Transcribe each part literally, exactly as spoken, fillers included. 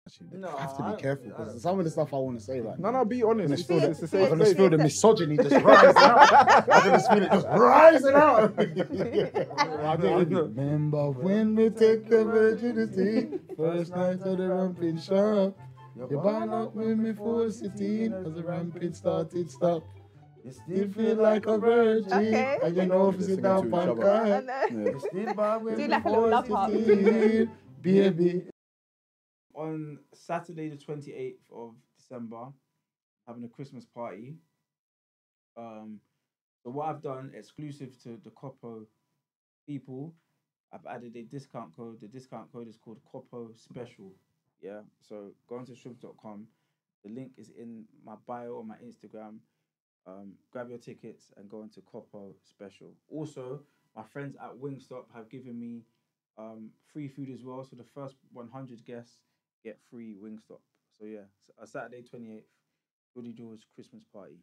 Actually, No, I have to I- be careful I because don't some of the stuff I want to say, like, No, no, be honest. I It's, feel it's, the, it's I a safe can just space. feel the misogyny just rising out. I can just feel it just rising out. I didn't remember when we take your virginity, first night of the ramping shop. You band up with me for sitting as the ramping started stop. You still feel like a virgin, Okay. and you know if you sit down Singing to each on other. I car. know. You still bad with Do me like a little for love heart. sitting, baby. On Saturday, the twenty-eighth of December, having a Christmas party. Um, so what I've done, exclusive to the Copo people, I've added a discount code. The discount code is called Copo Special. Yeah. So go on to shrimps dot com. The link is in my bio on my Instagram. Um, grab your tickets and go into Copo Special. Also, my friends at Wingstop have given me um, free food as well. So the first one hundred guests get free Wingstop. So yeah, a Saturday twenty-eighth, Geordie George Christmas party.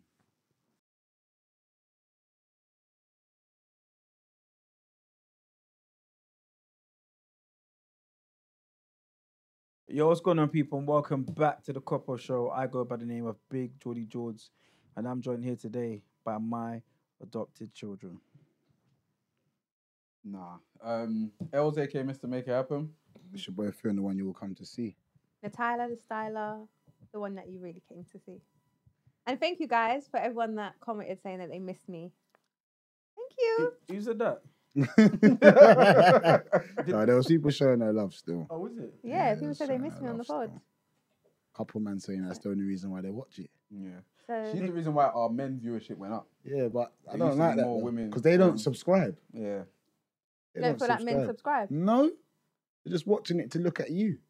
Yo, what's going on, people? And welcome back to the Copo Show. I go by the name of Big Geordie George, and I'm joined here today by my adopted children. Nah. Um, L Z K Mister Make It Happen. It's your boy Finn, the one you will come to see. Natalia, the styler, the one that you really came to see. And thank you guys for everyone that commented saying that they missed me. Thank you. Who said that? No, there was people showing their love still. Oh, was it? Yeah, Yeah, people said they showing missed their me on the love pod. still. Couple man saying that's the only reason why they watch it. Yeah. So She's the reason why our men viewership went up. Yeah, but I There don't used to like be that more women because they don't than- subscribe. Yeah. They you don't feel like men subscribe. No, they're just watching it to look at you.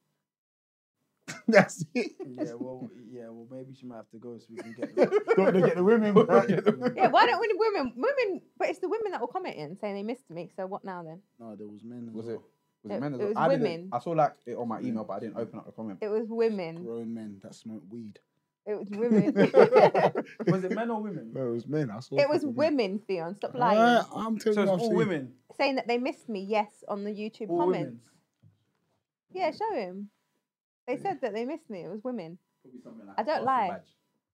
That's it. Yeah, well, yeah, well, maybe she might have to go so we can get. Don't they get the women? Yeah, why don't we women women but it's the women that were commenting saying they missed me. So what now then? No, there was men. As Was well. it? Was It- it men? as it well? was I didn't- women. I saw like it on my email, but I didn't open up the comment. It was women. Grown men that smoke weed. It was women. Was it men or women? No, it was men. I saw. a It was couple men. women, Theon. Stop lying. Alright, I'm telling So you, it's I've all seen- women. Saying that they missed me, yes, on the YouTube All comments. women. Yeah, show him. They said that they missed me. It was women. Probably something like I don't a lie. badge.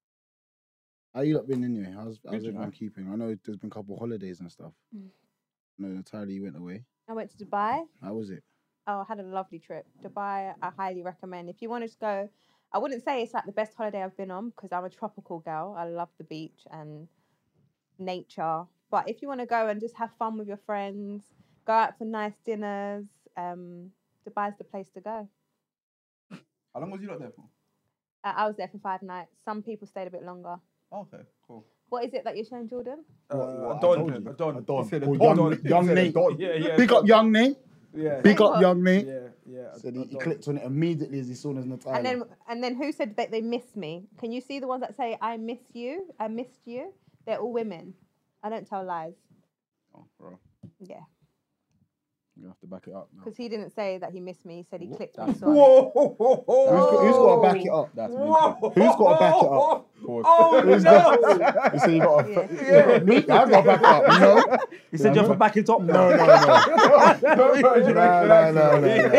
How you lot been anyway? How's, Good, how's you everyone know. keeping? I know there's been a couple of holidays and stuff. Mm. No, Natalia, you went away. I went to Dubai. How was it? Oh, I had a lovely trip. Dubai, I highly recommend. If you want to just go, I wouldn't say it's like the best holiday I've been on because I'm a tropical girl. I love the beach and nature. But if you want to go and just have fun with your friends, go out for nice dinners, um, Dubai's the place to go. How long was you lot there for? Uh, I was there for five nights. Some people stayed a bit longer. Oh, okay, cool. What is it that you're showing, Jordan? Uh, What- what I Don, told you? a Don. A Don. He said a Oh, Don. young- He young said a Nate. Don. Yeah, yeah. Big Don. up, young Nate. Yeah. Big Say up, what? young Nate. Yeah, yeah. a- Said a he, he Don. clicked on it immediately as he saw as Natalia. And then and then who said that they missed me? Can you see the ones that say I miss you? I missed you? They're all women. I don't tell lies. Oh, bro. Yeah. You have to back it up now. Because he didn't say that he missed me. He said he Whoa, clicked that's- on it. Whoa! Whoa! Who's got, who's got to back it up? That's Whoa! mental. Who's got to back it up? Pause. Oh Who's no! got, you say you got Yeah. to. Yeah. Me? I've got to back it up. No. You said you have to back it up. No, no, no. No, no, no, no, no,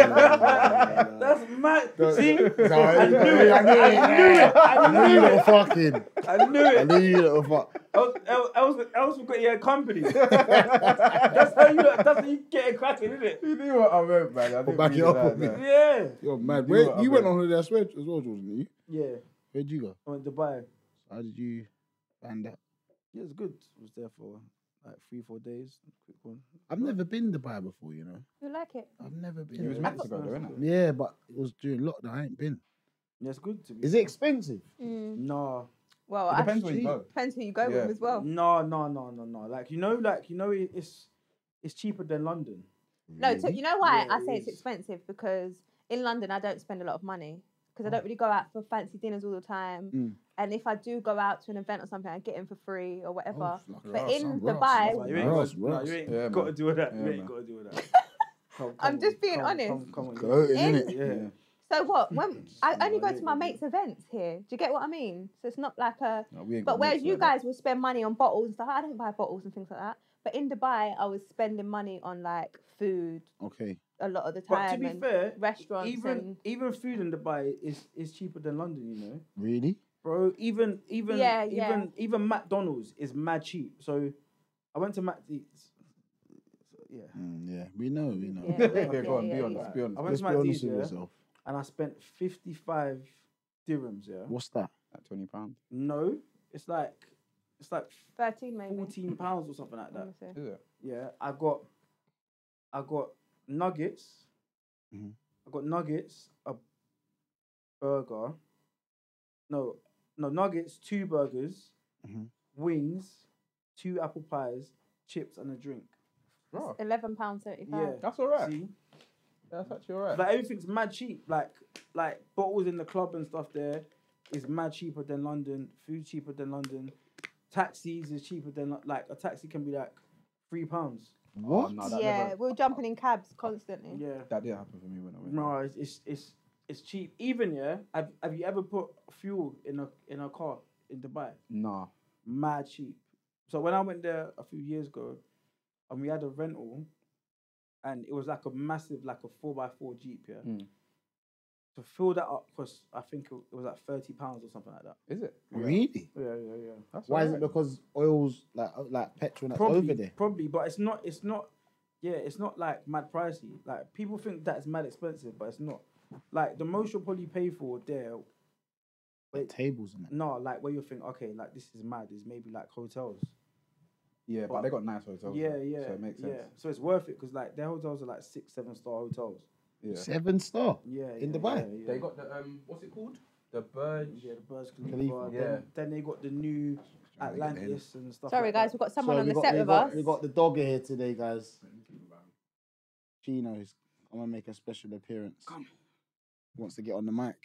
no. That's mad. No, See, no, I knew it. I knew it. I knew it. I knew you little fucking. I knew I it. knew you little fuck. Else, else, else, else we got your company. That's how you. That's how you get it cracking, isn't it? You knew what I meant, man. I didn't back mean it up that, with me. no. Yeah. You're mad. You Where, know what you I went meant. on holiday as well, as well, Jordan, didn't you? Yeah. Where'd you go? I went to Dubai. How did you find that? Yeah, it's good. I was there for like three, four days. Quick one. I've never been to Dubai before, you know. You like it? I've never been. You was there. meant to go, though, innit? Yeah, but it was during lockdown. I ain't been. Yeah, it's good to be. Is it expensive? Mm. No. Well, It I- depends where you go. depends who you go Yeah. with as well. No, no, no, no, no. Like you know, like you know, it- it's it's cheaper than London. No, so you know why Yeah, I it say it's is. expensive? Because in London I don't spend a lot of money because I don't really go out for fancy dinners all the time. Mm. And if I do go out to an event or something, I get in for free or whatever. Oh, fuck, But Ross, in I'm Dubai- Ross. Like, you ain't, Ross, got, no, Ross. you ain't Yeah, got to man. do that. Yeah, you ain't man. got to do that. Come, I'm come just on, being come, honest. Come, come on, Gloating, In- innit? yeah. So what? When I only go yeah, to my yeah. mates' events here. Do you get what I mean? So it's not like a. No, we ain't But got whereas mates you like that. guys will spend money on bottles and stuff, I don't buy bottles and things like that. But in Dubai, I was spending money on like food Okay. a lot of the But time. to be and fair, restaurants even and even food in Dubai is is cheaper than London. You know, Really? bro. Even even Yeah, even yeah. even McDonald's is mad cheap. So I went to Mac. Yeah. Mm, yeah, we know, we know. Yeah, Yeah, yeah, go on, yeah, be yeah. honest, be honest. I went Let's to be Mac honest with yeah, yourself. and I spent fifty-five dirhams. Yeah. What's that? At twenty pounds. No, it's like it's like thirteen maybe. fourteen pounds or something like Let that. me see. Is it? Yeah, I got I got nuggets. Mhm. I got nuggets, a burger. No, no nuggets, two burgers, Mhm. wings, two apple pies, chips, and a drink. Bro, Eleven pounds seventy-five. Yeah, that's alright. see, That's actually alright. like everything's mad cheap. Like like bottles in the club and stuff there is mad cheaper than London. Food cheaper than London. Taxis is cheaper than like a taxi can be like three pounds. What? no, that Yeah, never- we were jumping in cabs constantly. Yeah. That didn't happen for me when I went. No, it's, it's it's it's cheap. Even yeah, have have you ever put fuel in a in a car in Dubai? Nah. Mad cheap. So when I went there a few years ago, and we had a rental, and it was like a massive, like a four by four Jeep. Yeah. Mm. To fill that up, cause I think it, it was like thirty pounds or something like that. Is it? Really? Yeah, yeah, yeah. That's Why is alright. it because oil's like uh, like petrol that's Probably, over there? probably, but it's not. It's not. Yeah, it's not like mad pricey. Like people think that's mad expensive, but it's not. Like the most you'll probably pay for there. Like tables and that. No, like where you think, okay, like this is mad. Is maybe like hotels. Yeah, but they got nice hotels. Yeah, though, yeah, So it makes sense. yeah. So it's worth it because like their hotels are like six, seven star hotels. Yeah. Seven star. Yeah, In yeah, Dubai? Yeah, yeah. They got the um, what's it called? The Burj. yeah the Burj Khalifa. Khalifa. Then, Yeah. then they got the new Trying to get in. Atlantis and stuff. Sorry like guys, that. we've got someone So on we the got, set we with got, us. We got the dogger here today, guys. Chino's. I'm gonna make a special appearance. Come. Wants to get on the mic.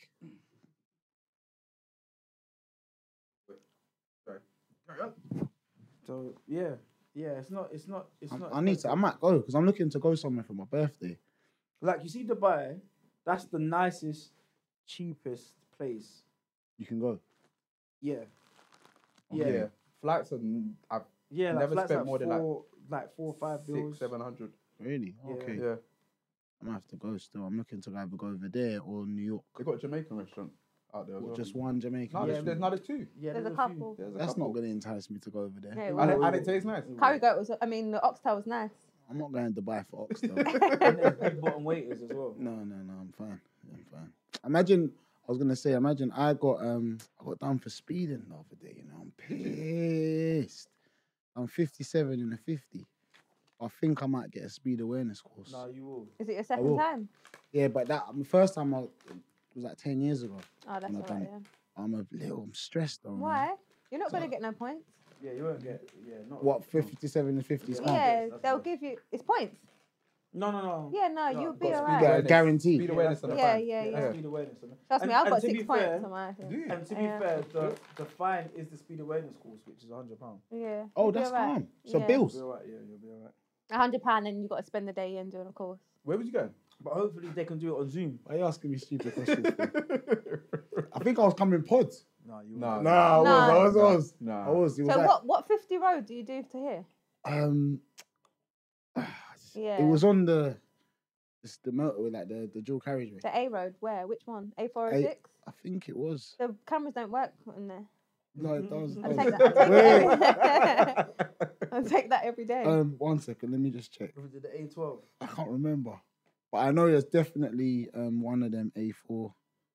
Carry on. So yeah, yeah. It's not. It's not. It's I, not. I need to. I expensive. might go because I'm looking to go somewhere for my birthday. Like you see Dubai, that's the nicest, cheapest place. You can go. Yeah. Yeah. Yeah. Flights and I've Yeah, like Never flights spent like more than, like, four, like four or five bills. six, seven hundred. Really? Yeah. Okay. Yeah. I might have to go still. I'm looking to either go over there or New York. They got a Jamaican restaurant out there as Or well. just one Jamaican. No, there's, restaurant. there's another two. Yeah, There's a few. couple. There's a That's couple. not going to entice me to go over there. Yeah, And well, it, and it tastes nice. Curry goat was. I mean, the oxtail was nice. I'm not going to Dubai for oxtail. And there's big bottom waiters as well. No, no, no. I'm fine. I'm fine. Imagine. I was gonna say. Imagine I got um. I got done for speeding the other day. You know, I'm pissed. I'm fifty-seven in a fifty. I think I might get a speed awareness course. No, you will. Is it your will. second time? Yeah, but that the first time I was like ten years ago. Oh, that's When I alright. done it. Yeah. I'm a little. I'm stressed though. man. Why? You're not gonna get no points. Yeah, you won't get. Yeah, not. What fifty-seven and fifty is Yeah. count? Yeah, that's they'll good. give you. It's points. No, no, no. Yeah, no, No, you'll got be speed alright. Yeah, guaranteed. Speed awareness on the Yeah, fine. yeah, that's yeah. speed awareness. isn't it? Trust And- me, I've and got to six be points fair- on my. Do you? And to be Yeah. fair, the, the fine is the speed awareness course, which is a hundred pounds. Yeah. Oh, you'll be that's alright. calm. So Yeah. You'll bills. be alright. Yeah, you'll be alright. A hundred pound, and you got to spend the day in doing a course. Where was you going? But hopefully they can do it on Zoom. Why are you asking me stupid questions? for? I think I was coming pods. No, you. No, won't. no. Nah, I was. I was. I was. Nah. I was. It was So like, what? What fifty road do you do to here? Um. Yeah. It was on the. It's the motorway, like the the dual carriageway. The A road. Where? Which one? A four oh six. I think it was. The cameras don't work on there. No, it does. I'll does. take that. I'll take Wait. that. I'll take that every day. Um, one second. Let me just check. Was it the A twelve? I can't remember, but I know there's definitely um one of them A four.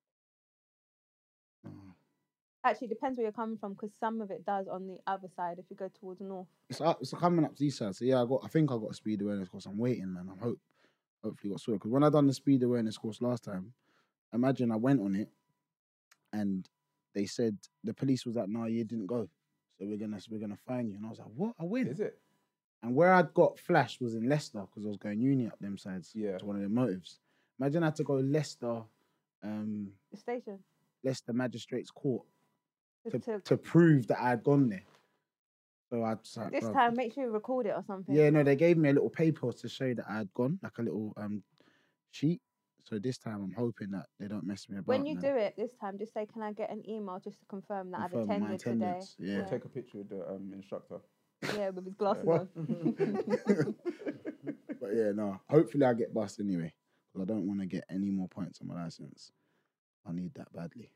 Oh. Actually, it depends where you're coming from, because some of it does on the other side if you go towards north. It's up, it's coming up to east side. So yeah, I got. I think I got a speed awareness course. I'm waiting, man. I hope, hopefully, got sorted. Because when I done the speed awareness course last time, imagine I went on it, and they said the police was like, "No, you didn't go, so we're gonna we're gonna fine you." And I was like, "What? I win?" Is it? And where I got flashed was in Leicester because I was going uni up them sides. Yeah. To one of their motives. Imagine I had to go Leicester, um, The station. Leicester Magistrates Court to, Just to, to prove that I had gone there. So I just like, this bruv. time, make sure you record it or something. Yeah, no, they gave me a little paper to show that I had gone, like a little um sheet. So this time I'm hoping that they don't mess me about. When you man. do it this time, just say, "Can I get an email just to confirm that Confirm I've my attended today?" attendance, yeah. Or take a picture with the um, instructor. Yeah, with his glasses What? on. But yeah, no. Hopefully I get bust anyway. Because I don't want to get any more points on my license. I need that badly.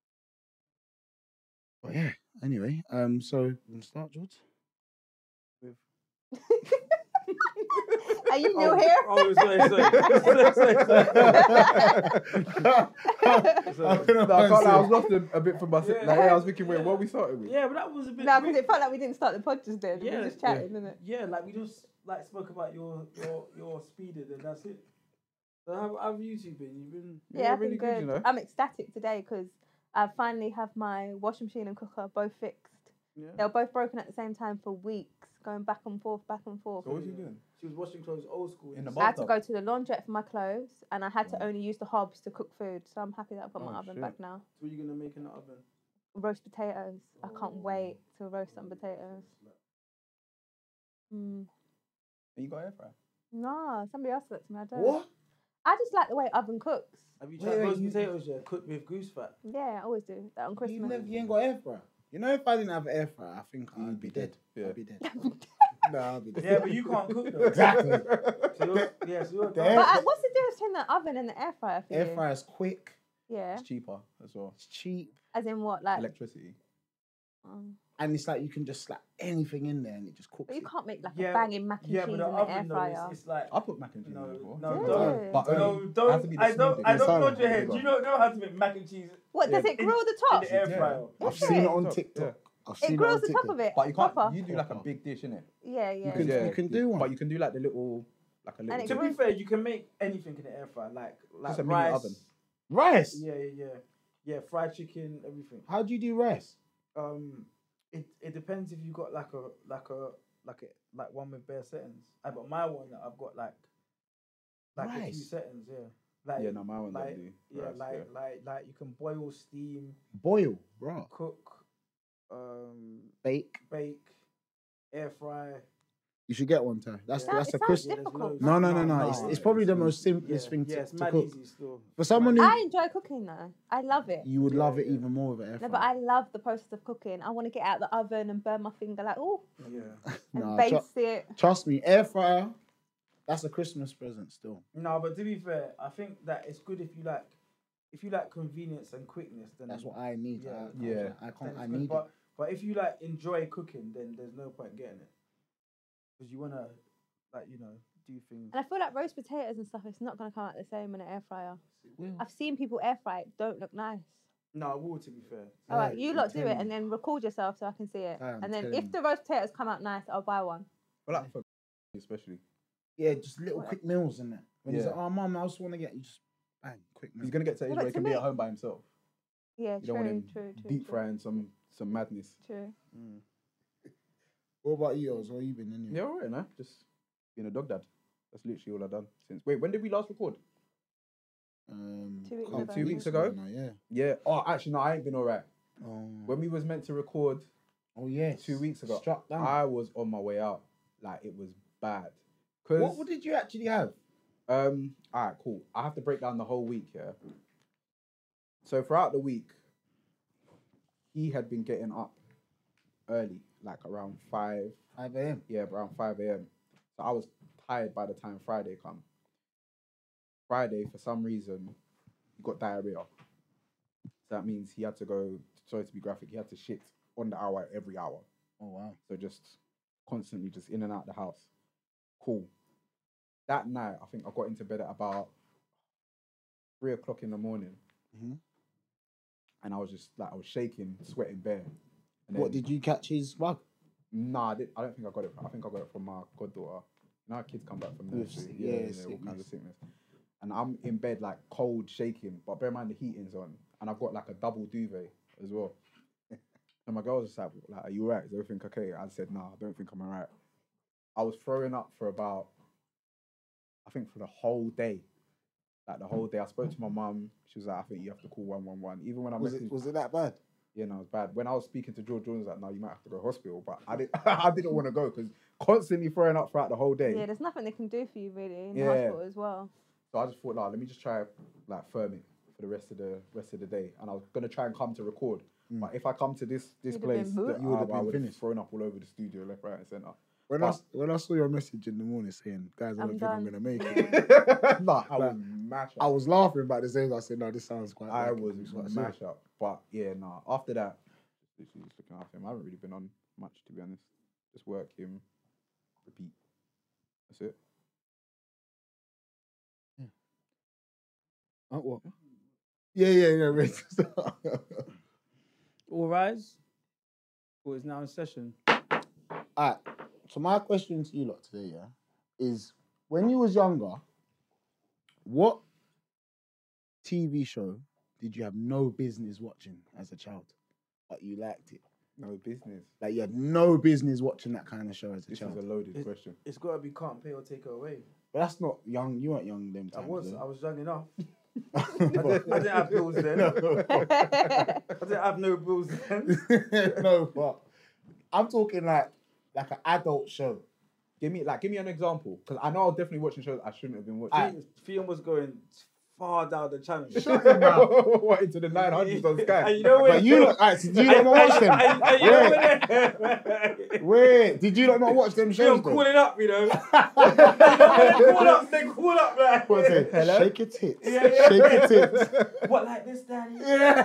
But yeah, anyway, um, so you want to start, George? Are you new here? Oh, sorry, sorry. sorry, sorry, sorry. No, I can't lie, I was lost a, a bit for myself. Yeah. Like, yeah, I was thinking, wait, what are we starting with? Yeah, but that was a bit. No, because weird. it felt like we didn't start the pod just then. we Yeah, were just yeah. chatting, didn't it? Yeah, like we just like spoke about your your your speeding and that's it. So how, how have you two been? You've been Yeah, Yeah, I've been really good, good. you know. I'm ecstatic today because I finally have my washing machine and cooker both fixed. yeah. They were both broken at the same time for weeks, going back and forth, back and forth. So what was you doing? She was washing clothes old school. In the I had to bathtub? go to the laundrette for my clothes, and I had to Wow. only use the hobs to cook food. So I'm happy that I've got my Oh, oven shit. back now. So what are you gonna make in the oven? Roast potatoes. I can't Oh. wait to roast some potatoes. Mm. And you got air fryer? No, somebody else said it to me. I don't. What? I just like the way oven cooks. Have you Wait, tried wait, roast you- potatoes yet? Cooked with goose fat. Yeah, I always do that on You, Christmas. never, you ain't got air fryer. You know, if I didn't have air fryer, I think You'd I'd be be dead. dead. Yeah. I'd be dead. no, I'd be dead. Yeah, but you can't cook though. Exactly. So you're, yeah, so you're The done. air- But uh, what's the difference between the oven and the air fryer for Air you? fryer's quick. Yeah, It's cheaper as well. It's cheap. as in what, like? Electricity. um, And it's like you can just slap anything in there and it just cooks but you it. can't make like Yeah, a banging mac and yeah, cheese but in the the air oven though, fryer. it's, it's like I put mac and cheese no, in before. no, Yeah. don't, But no, only- don't. it has to be the I don't, smoothest. I don't Silent. nod your head. Do you know, know how to make mac and cheese What, does Yeah. it grill the in top? the air Yeah. fryer? I've Is seen it? it on Yeah. TikTok. I've It seen grills it on the TikTok. top of it. But you can't. proper. You do like a big dish, innit? Yeah, yeah. You can, Yeah. you can do one. But you can do like the little, like a little. it To bit. be fair, you can make anything in the air fryer, like like Just a mini rice. oven. Rice? Yeah, yeah, yeah, yeah. Fried chicken, everything. How do you do rice? Um, it it depends if you got like a like a like a like one with bare settings. I got my one that I've got like like a few Rice? settings. Yeah, like Yeah, no, my one like don't do. yeah, rice, like like like you can boil, steam, Boil, bro. cook, um, Bake. bake, air fry. You should get one, Ty. That's Yeah. that's It a sounds Chris. Yeah, there's difficult. loads. No, no, no, No, no. no, It's, no, it's probably the it's most easy. simplest yeah, thing yeah, to, it's to mad cook. easy still. For someone who I enjoy cooking though. I love it. you would Yeah, love it yeah. even more with an air No, fryer. but I love the process of cooking. I want to get out the oven and burn my finger like, oh, Yeah. and Nah, baste tru- it. trust me, air fryer. That's a Christmas present still. No, but to be fair, I think that it's good if you like, if you like convenience and quickness. Then That's what I need. Yeah. I, I, Yeah. I then can't. it's I good. need But it. but if you like enjoy cooking, then there's no point getting it, because you wanna like you know do things. And I feel like roast potatoes and stuff, it's not going to come out the same in an air fryer. Well, I've seen people air fry it, don't look nice. No, it will, to be fair. All right, Yeah, you I'm lot do it telling and you. then record yourself so I can see it. I am And then telling if you. the roast potatoes come out nice, I'll buy one. But like for especially, yeah, just little What? quick meals in there. When he's Yeah. like, "Oh, mum, I just want to get you," just bang, quick meal. he's gonna get to the age Well, where but he to can be me- at home by himself. Yeah, You don't want true, him true, true. deep true, frying some some madness. True. What about yours? What have you been in? Yeah, alright, nah. Just being a dog dad. That's literally all I've done since. Wait, when did we last record? Um, Two weeks couple ago. Two weeks ago? now, yeah. Yeah. Oh, actually, no, I ain't been alright. Oh, When we was meant to record oh yes. two weeks ago, Struck down. I was on my way out. Like it was bad. Cause What, what did you actually have? Um, all right, cool. I have to break down the whole week, yeah. So throughout the week, he had been getting up early, like around five, five a m. yeah, around five a m. So I was tired by the time Friday come. Friday, for some reason, he got diarrhea. So that means he had to go, sorry to be graphic, he had to shit on the hour every hour. Oh wow. So just constantly just in and out the house. Cool. That night, I think I got into bed at about three o'clock in the morning. Mhm. And I was just like, I was shaking, sweating bare. And What then- did you catch his bug? Nah, I, did, I don't think I got it. I think I got it from my goddaughter. You know how kids come back from With nursery? sick- Yeah, yeah, yeah, all sickness. kinds of sickness. And I'm in bed like cold, shaking, but bear in mind the heating's on. And I've got like a double duvet as well. And my girl was just like, like, are you alright? Is everything okay? I said, nah, I don't think I'm alright. I was throwing up for about, I think for the whole day. Like the whole day. I spoke to my mum. She was like, I think you have to call one one one. Even when I Was messaged, it was it that bad? yeah, no, it was bad. When I was speaking to George Jones, like, no, you might have to go to hospital. But I didn't, I didn't want to go because constantly throwing up throughout the whole day. Yeah, there's nothing they can do for you really in Yeah. the hospital as well. So I just thought, nah, let me just try like firm it for for the rest of the rest of the day, and I was gonna try and come to record. Mm. But if I come to this this You'd have been place, booked. that You would have I, I been would have finished. thrown up all over the studio, left, right, and centre. When I, But- s- when I saw your message in the morning saying, guys, I I'm don't think I'm done. going to make Yeah. it. nah, I Like, was mash I up. was laughing, but at the same time, I said, no, this sounds quite I like it. was That's what I said. mash up. But yeah, nah. After that, just literally just looking after him. I haven't really been on much, to be honest. Just work him, repeat. That's it. Oh, what? Yeah, yeah, yeah. Right. All rise. Court is now in session. Alright, so my question to you lot today, yeah, is when you was younger, what T V show did you have no business watching as a child, but you liked it? No business. Like you had no business watching that kind of show as a This child. is a loaded It- question. It's got to be can't pay or take her away. But that's not young. You weren't young them I times. was. though. I was young enough. I I didn't, I didn't have bills then. No. I didn't have no bills then. no, but I'm talking like like an adult show. Give me like give me an example, because I know I was definitely watching shows I shouldn't have been watching. Alright. Fion was going far down the channel. Shut your mouth. What, into the nine hundreds on Sky? And you know when But you lot, alright, so did you lot not watch them? And, and you know when Wait, did you lot not watch them Fion shows? though? calling up, you know. they call up, they call up like. What's it? Hello? Shake your tits. Yeah, yeah. Shake your tits. What, like this, daddy? Yeah.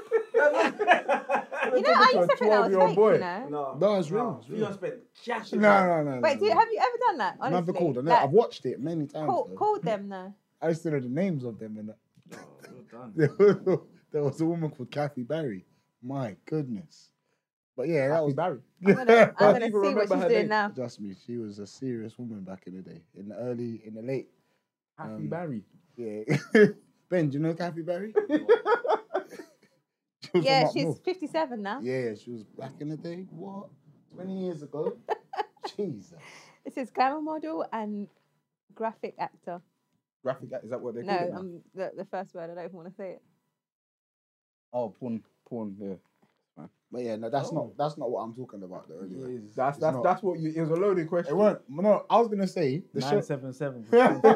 You know, I to a used to think that was twelve-year-old fake, boy. you know. No, No, it's real, it's real. Fion spent cash. No, no, no. Wait, no, do, no. have you ever done that? Honestly, Never called. I know, Like, I've watched it many times. call, though. called them though. I used to know the names of them. And that. Oh, well done. There was, there was a woman called Kathy Barry. My goodness. But yeah, that was Barry. I'm gonna, I'm gonna even see what remember she's her doing name. now. Trust me, she was a serious woman back in the day. In the early, in the late. Happy Um, Barry. Yeah. Ben, do you know Kathy Barry? She was Yeah, from up she's north. fifty-seven now. Yeah, she was back in the day. What? twenty years ago? Jesus. This is glamour model and graphic actor. Graphic, is that what they call No, it now? um, the, the first word, I don't even want to say it. Oh, porn, porn, yeah. But yeah, no, that's Oh. not that's not what I'm talking about though. Anyway. That's It's that's not. that's what you. It was a loaded question. It weren't. No, I was gonna say the show. Nine seven seven.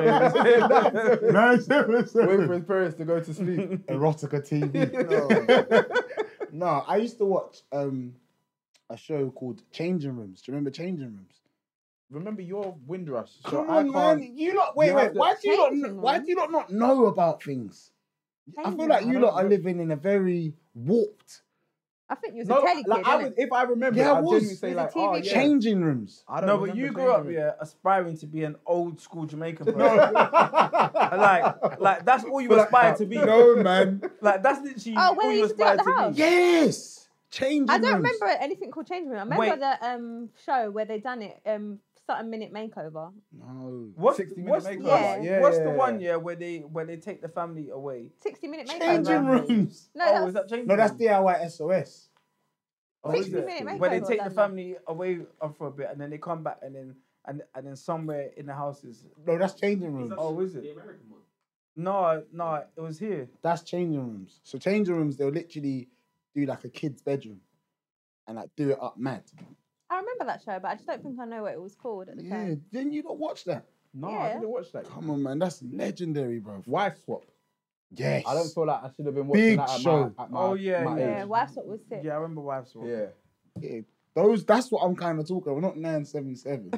Nine seven seven. Wait for his parents to go to sleep. Erotica T V. No. no, I used to watch um a show called Changing Rooms. Do you remember Changing Rooms? Remember your Windrush. So Come I on, can't. man. You lot. Wait, you wait. have to- Why do you lot? Changing kn- Why Rooms? do you lot not know about things? I feel Changing like Rooms. you I lot don't are know. living in a very warped. I think you was No, a telly like, kid, I innit? would, if I remember, Yeah, I I'd was. genuinely say It was a like, T V oh show. yeah. Changing Rooms. I don't No, but remember you grew up, Changing yeah, aspiring to be an old school Jamaican person. No. like, like that's all you But like- aspire to be. No, man. Like that's literally Oh, when all they you used to do it aspire at the to house? be. Yes. Changing I don't Rooms. remember anything called Changing Room. I remember Wait. the um show where they done it, um, Something Minute Makeover. No. What's, sixty minute what's, makeover. Yeah. Yeah, what's yeah, the yeah. one yeah where they where they take the family away? sixty Minute Makeover. Changing Rooms. No, oh, that is was that changing? No, that's Room? D I Y S O S. Oh, is sixty it? Minute Where they Makeover take the done that. family away uh, for a bit and then they come back and then and and then somewhere in the house is. No, that's Changing Rooms. Oh, is it? The American one. No, no, it was here. That's Changing Rooms. So Changing Rooms, they'll literally do like a kid's bedroom and like do it up mad. I remember that show, but I just don't think I know what it was called at the Yeah, time. didn't you not watch that? No, I Yeah. didn't watch that. Come on, man, that's legendary, bro. Wife swap. Yes. I don't feel like I should have been watching Big that at show. my, at my, Oh, yeah, my Yeah, age. Wife Swap was sick. Yeah, I remember Wives Swap. Yeah. Yeah, those. That's what I'm kind of talking about. Not nine seven seven.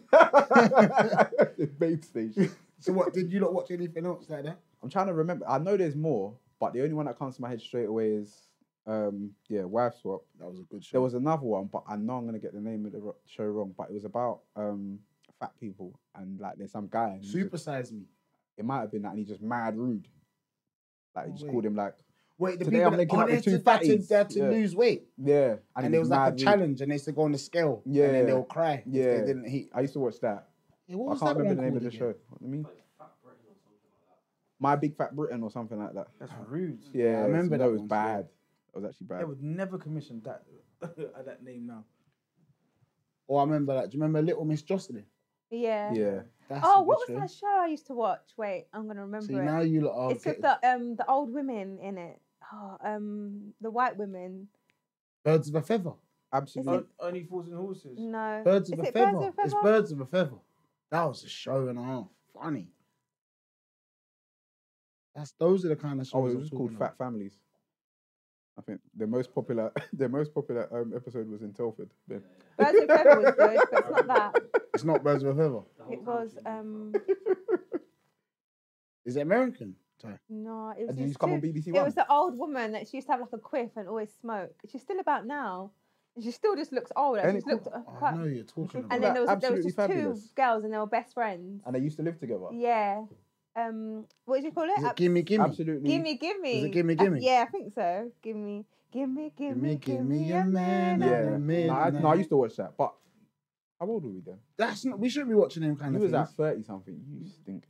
Babe station. So what? Did you not watch anything else like that? I'm trying to remember. I know there's more, but the only one that comes to my head straight away is, um, yeah, Wife Swap. That was a good show. There was another one, but I know I'm gonna get the name of the ro- show wrong. But it was about um fat people and like there's some guy. and he Super just- Size Me. It might have been that, and he just mad rude. Like he Oh, just wait. called him like, Wait, the Today people I'm that, linking oh, up they with had two to, they had to, fatties. they had to Yeah. lose weight, yeah, and, he there was like a mad rude. challenge, and they used to go on the scale, and Yeah. then they'll cry if Yeah. they didn't eat. I used to watch that. Yeah, what I was can't that remember one the name of called the show. again? What do you mean? Like Fat Britain or something like that. My Big Fat Britain or something like that. That's rude. Yeah, I remember that that was one, bad. That was actually They bad. would never commission that at that name now. Or I remember that. Do you remember Little Miss Jocelyn? Yeah. Yeah. That's Oh, a what was good show. that show I used to watch? Wait, I'm gonna remember See, it. now you lot are it's with getting- the um the old women in it. Oh, um, the white women. Birds of a Feather. Absolutely. O- Only Fools and Horses. No. Birds of Is a it Feather. Birds of a It's Feather? Birds of a Feather. That was a show and a half. Funny. That's those are the kind of shows. Oh, it I'm was called talking Fat Families. I think the most popular, the most popular um, episode was in Telford. Ben. Birds of a Feather was good, but it's not that. about. It's not Birds of a Feather. The whole It town was singing. um Is it American? Sorry. no, it was And did these you come on two- B B C It One? was the old woman that she used to have like a quiff and always smoke. She's still about now. And she still just looks old. Like, And she's it looked could- uh, Oh, I quite- know who you're talking about. and then there was, there was Absolutely just Fabulous. two girls and they were best friends. And they used to live together. Yeah. Um, what did you call it? Is it Ab- Gimme Gimme? Absolutely. Gimme, gimme. Is it Gimme, Uh, Gimme? yeah, I think so. Gimme, gimme, gimme, gimme a man. Yeah. Yeah. Man, No, I, no, I man. used to watch that. But how old were we then? That's not. We shouldn't be watching them kind You of was things. at thirty something. You stink.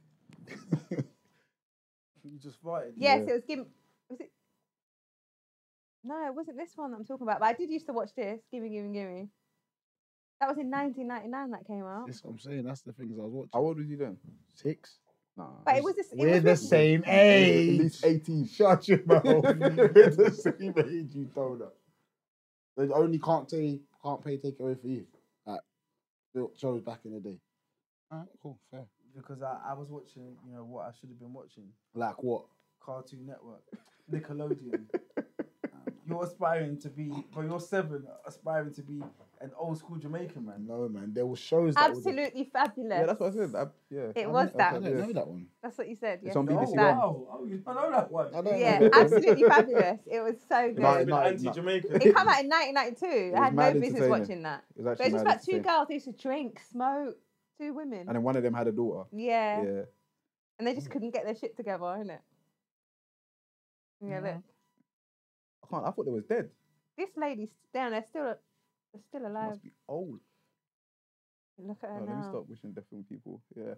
You just farted. Yes, Yeah. it was gimme. Was it? No, it wasn't this one that I'm talking about. But I did used to watch this. Gimme, gimme, gimme. That was in nineteen ninety-nine that came out. That's what I'm saying. That's the things I was watching. How old was you then? Six. Nah. But it was this. It We're was the with- same At age. least eighteen. Shut your mouth. We're the same age, you donut. They only can't take can't pay take away for you. Like built shows back in the day. Alright, cool, fair. Because I, I was watching, you know, what I should have been watching. Like what? Cartoon Network, Nickelodeon. Um, you're aspiring to be, but you're seven, aspiring to be an old school Jamaican man. No man, there were shows that Absolutely fabulous. Yeah, that's what I said. I, yeah. It I was don't- that. I don't know that one. That's what you said. It's Yes, on it B B was C that. One. Oh, oh, you don't know that one. I don't Yeah, know. absolutely fabulous. It was so No, good. no, Been no. anti-Jamaican. It came out in nineteen ninety-two. I was had mad no business entertaining. watching that. It was But actually it's just mad about two entertaining. girls who used to drink, smoke, two women. And then one of them had a daughter. yeah. Yeah. And they just couldn't get their shit together, innit? Yeah, look. I can't. I thought they was dead. This lady's down there, still, they're still She alive. must be old. Look at her Oh, let me now. stop wishing death on people. Yeah.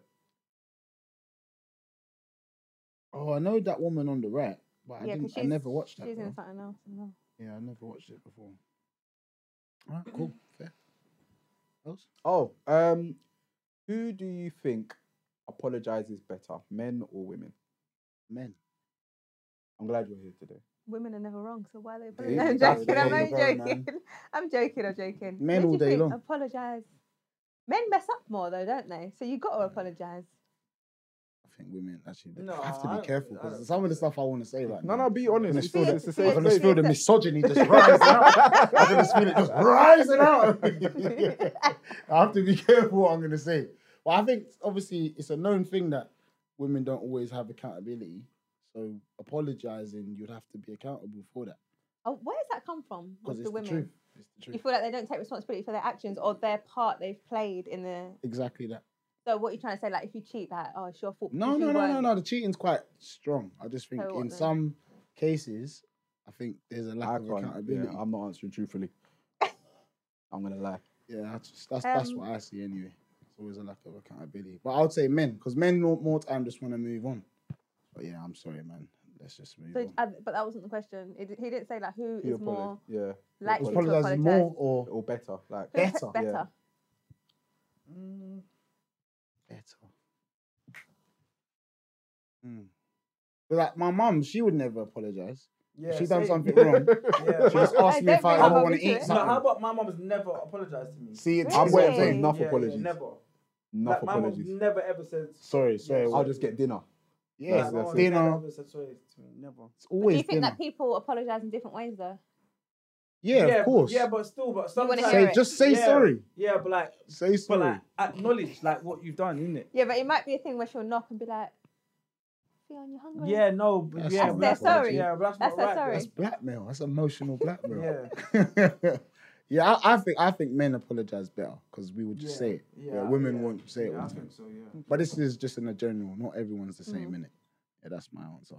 Oh, I know that woman on the right, but I, Yeah, didn't, because I she's, never watched that. she's bro. in something else as well. Yeah, I never watched it before. Alright, cool, fair. Else? Oh, um, who do you think apologizes better, men or women? Men. I'm glad you're here today. Women are never wrong, so why are they Yeah, apologizing? I'm that's- joking, I'm there only you go, joking. I'm joking, I'm joking. Men What all do you day think? long. Apologise. Men mess up more though, don't they? So you got to apologise. I think women actually they No, have to I- be careful I because don't some of the stuff I want to say, like No, no, be honest. gonna It's, feel it's the- the I'm safe gonna space. feel the misogyny just rising out. I'm gonna feel it just rising out. I have to be careful what I'm gonna say. Well, I think obviously it's a known thing that women don't always have accountability. So apologizing, you'd have to be accountable for that Oh, where does that come from? because With it's the the, women, truth. It's the you truth. feel like they don't take responsibility for their actions or their part they've played in the. Exactly that. So what you're trying to say, like if you cheat, like oh, it's your fault. No, because no, you no, no, weren't- no. The cheating's quite strong. I just think So what in then? some cases, I think there's a lack I of can't. accountability. Yeah, I'm not answering truthfully. I'm gonna lie. Yeah, that's just, that's that's Um, what I see anyway. It's always a lack of accountability. But I would say men, because men more, more time just want to move on. But yeah, I'm sorry, man. Let's just move So, on. uh, but that wasn't the question. It, he didn't say like who Who is more apolo- Yeah. likely to Apologize apologise. more or Or better. Like Who's better, better. yeah. Mm, better. Mm. But like my mum, she would never apologize. yeah, If she done same. something wrong, Yeah, she just my- asked Hey, me if don't I bring ever my want mum to into eat it. No, something. how about my mum's never apologized to me? See, it's I'm Really? waiting for Really? enough Yeah, yeah, apologies. never. Enough Like, my mum's apologies. never ever said. sorry, sorry. Yeah, I'll what- just get dinner. yeah, That's- my that's mum it. never dinner. ever said sorry to me. Never. It's Do always you think dinner. that people apologise in different ways though? Yeah, of course. Yeah, but still, but You wanna sometimes. hear say, it. just say Yeah. sorry. Yeah, but like, Say but sorry. like, acknowledge like what you've done, isn't it? Yeah, but it might be a thing where she'll knock and be like, "Fiona, you hungry?" Yeah, no, but That's yeah, not but their that's not- sorry. Yeah, but that's, That's not their right. sorry. That's blackmail. That's emotional blackmail. Yeah. yeah, I, I think I think men apologize better because we would just Yeah, say it. yeah, Yeah, women yeah. won't say it Yeah, all I the time. think so. Yeah. But this is just in a general. Not everyone's the same, Mm. innit? Yeah, that's my answer.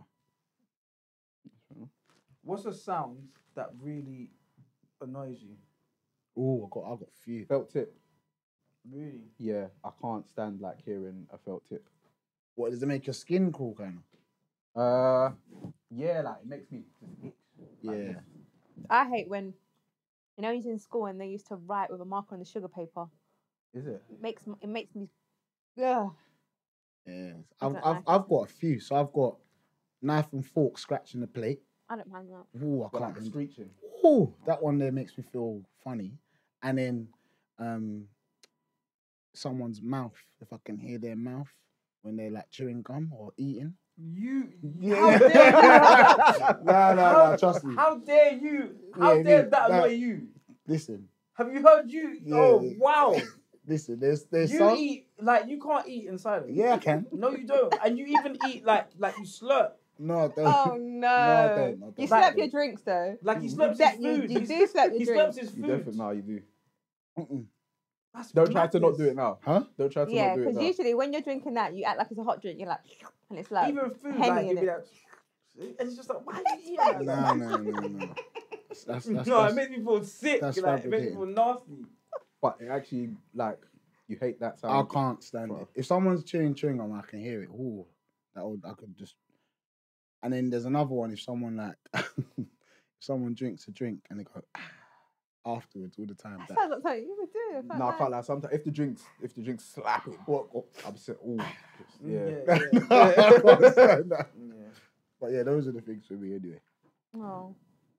What's a sound that really annoys you? Oh, I got I got a few. Felt tip. Really? Yeah, I can't stand like hearing a felt tip. What does it make your skin crawl, kind of? Uh, yeah, like it makes me just itch. Like, Yeah. I hate when, you know, he's in school and they used to write with a marker on the sugar paper. Is it? It makes m- it makes me, ugh. Yeah, I I've don't I've like I've got a few. So I've got knife and fork scratching the plate. I don't mind that. Ooh, I Got like can't. the handle- screeching. Ooh, that one there makes me feel funny. And then um, someone's mouth. If I can hear their mouth when they're like chewing gum or eating. You. Yeah. How dare nah, nah, nah, How- trust me. How dare you? How Yeah, dare me, that annoy that- you? Listen, Have you heard you? Yeah. Oh wow! listen. There's, there's You some. eat like you can't eat in silence. Yeah, I can. No, you don't. And you even eat like like you slurp. No, I don't. Oh no! No, I don't. I don't. You Like- slurp your drinks though. Like he You slurps de- his you- food. you He do slurps- slurp your He drinks. slurps his You food. definitely now you do. Mm-mm. That's Don't try to not madness. do it now. Huh? Don't try to Yeah, not do it because now. usually when you're drinking that, you act like it's a hot drink. You're like, and it's like, Even food, Henny like in you'd be it. like, and it's just like, why are you eating that? No, no, no, no. That's, that's, that's, no, that's, it makes me feel sick. that's Like, it makes me feel fabricating. nasty. But it actually, like, you hate that sound. I can't stand Bro. it. If someone's chewing chewing gum, I can hear it. Ooh, that would I could just. And then there's another one. If someone like, if someone drinks a drink and they go ah, afterwards all the time. that That, sounds like something you would do. can't No, I lie. can't lie. Sometimes if the drinks, if the drinks slapping, what? what? I'm saying, oh, Mm, yeah. yeah. I can't stand that. Yeah. But yeah, those are the things for me anyway. Oh.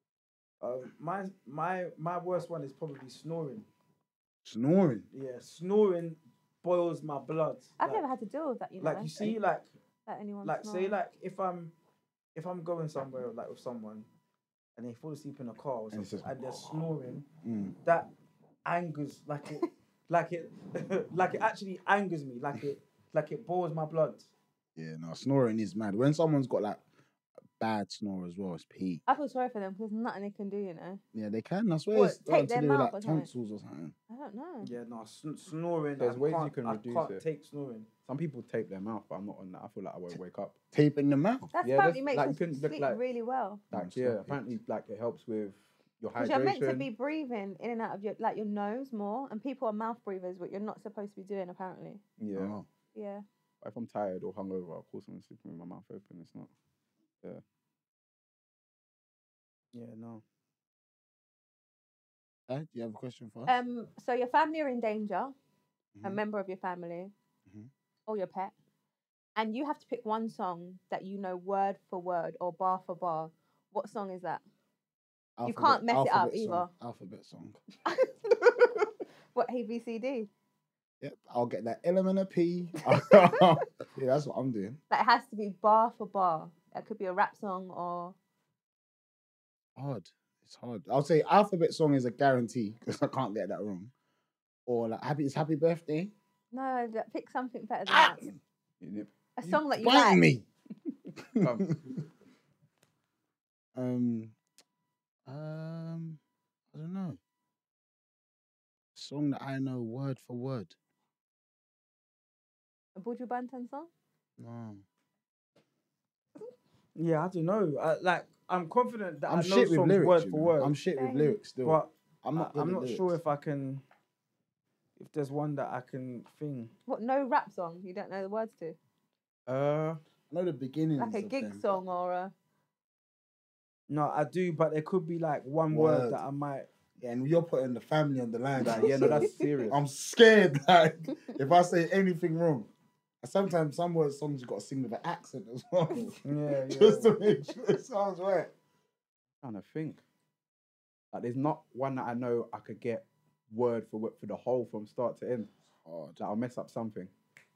Um, my my my worst one is probably snoring. Snoring. Yeah, snoring boils my blood. I've like, never had to deal with that, you know. like you see, like that anyone like say snores. like if I'm if I'm going somewhere like with someone and they fall asleep in a car or And it's something just- and they're snoring, Mm. that angers like it like it like it actually angers me, like it like it boils my blood. Yeah, no, snoring is mad. When someone's got like a bad snore as well, it's peak. I feel sorry for them because there's nothing they can do, you know. Yeah, they can. I swear What, it's take got to their do with mouth like or something? tonsils or something. I don't know. Yeah, no, sn- snoring. There's I ways you can't- can I reduce can't it. take snoring. Some people tape their mouth, but I'm not on that. I feel like I won't wake up. Tape in the mouth. That's Yeah, apparently that's- makes like, you you can look sleep like- really well. Like, Mm, yeah, stop it. apparently, like it helps with your Because hydration. you're meant to be breathing in and out of your like your nose more, and people are mouth breathers, but you're not supposed to be doing apparently. Yeah. Oh. Yeah. If I'm tired or hungover, of course I'm sleeping with my mouth open. It's not. Yeah, no. Eh, do you have a question for us? Um. So your family are in danger, a Mhm. member of your family, Mhm. or your pet, and you have to pick one song that you know word for word or bar for bar. What song is that? You can't mess it up alphabet either. song, Alphabet song. What A B C D? Yep, I'll get that element of P. Yeah, that's what I'm doing. That has to be bar for bar. That could be a rap song or Hard. It's hard. I'll say alphabet song is a guarantee because I can't get that wrong. Or like happy, it's happy birthday. no. that- Pick something better than Ah! that. You nip. A song that you Bite like. me. Come. um, um, I don't know. Song that I know word for word. A Buju Banton song. No. Yeah, I don't know. I, like I'm confident that I'm I know shit with songs lyrics. word you for know. word. I'm shit with Same. lyrics still. but I'm not. I, good I'm at not sure lyrics. if I can. If there's one that I can think. What? No rap song. You don't know the words to. Uh, I know the beginning. Like a gig song or a. No, I do, but there could be like one word, Word. that I might. Yeah, and you're putting the family on the line. like, now, yeah, no, so that's serious. I'm scared. Like, if I say anything wrong, sometimes some words songs you got to sing with an accent as well, Yeah, yeah. just to make sure it sounds right. trying to think. Like, there's not one that I know I could get word for word for the whole from start to end. Hard, Like, I'll mess up something.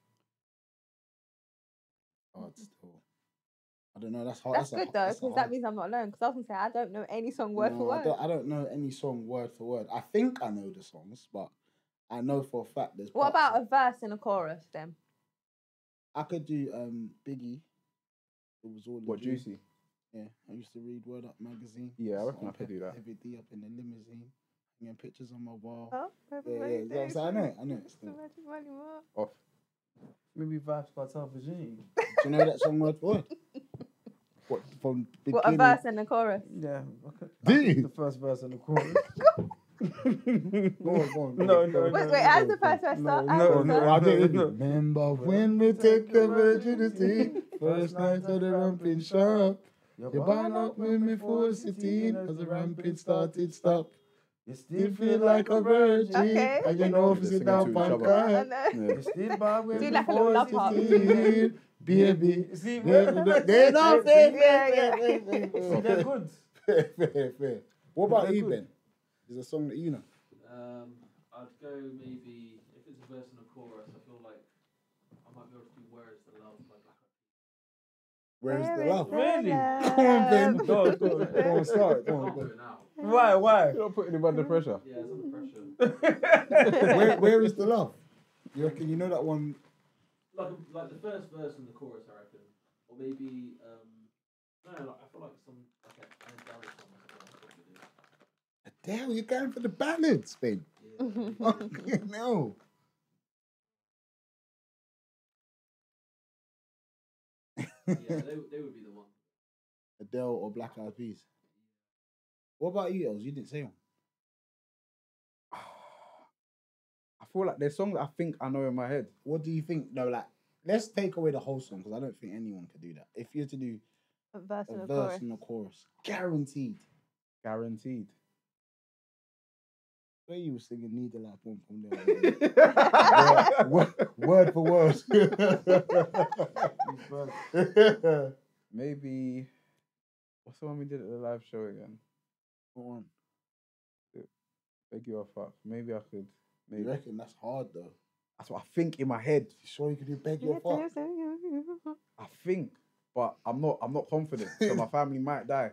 hard still. I don't know. That's hard. That's a- good though, that's a because that hard- means I'm not alone. Because I was gonna say I don't know any song word No, for I word. don't, I don't know any song word for word. I think I know the songs, but I know for a fact there's. What parts about of- a verse and a chorus then? I could do um Biggie. It was all a What, dream. Juicy? Yeah, I used to read Word Up magazine. Yeah, I reckon I Saw could do that. Every D up in the limousine, hanging pictures on my wall. Oh, yeah, yeah, you know what I'm saying? I know it, I know it still. Off. Maybe Vibes Cartel Virginie. Do you know that song word for word? What from beginning? What, a verse and a chorus? Yeah. Okay. Do That's you? The first verse and the chorus. Go on, go on, go on, No, go on, no, go on. Wait, no, wait, no, how's the no, first verse no, start? no, How's Oh, the no, first- I did it. No. Remember when we take a virginity, first night of the ramping shop. You band up with me for sitting as the ramping started stop. You You feel like a virgin, Okay. and you know if you Just sit sing it down to each pan other. cry. I know. Yeah. You still by with Do me like a for little love part. sixteen. Baby, See, baby, they're they not fair, Yeah, fair, yeah. fair, fair, fair, they're good. fair, fair, fair. What about They're you, good. Ben? Is a song that you know? Um, I'd go maybe if it's a verse and a chorus. I feel like I might be able to do "Where Is the Love" by Black Eyed Where's Where the is love? the Really? love? Come on, Ben. Go on, go on. Go on, start. Go on, Can't go do on. it now. Why? Why? You're not putting him under pressure. Yeah, it's under pressure. Where, where is the love? You reckon you know that one? Like, a, like the first verse and the chorus, I reckon, or maybe um, no, like I feel like some like an Adele song. Or something. Adele, you're going for the ballads, Ben. Yeah. Fucking no. yeah, they, they would be the one. Adele or Black Eyed Peas. What about you, Els? You didn't say one. I feel like there's songs that I think I know in my head. What do you think? No, like, let's take away the whole song because I don't think anyone could do that. If you're to do A verse a and a verse chorus. and a chorus, guaranteed. Guaranteed. Where you were singing Needle Like Pom Pom there. word, word, word for word. Maybe. What's the one we did at the live show again? Go on. Beg you a fuck. Maybe I could. Maybe. You reckon that's hard though? That's what I think in my head. You sure you could do Beg Your Fuck? I think, but I'm not. I'm not confident. So my family might die.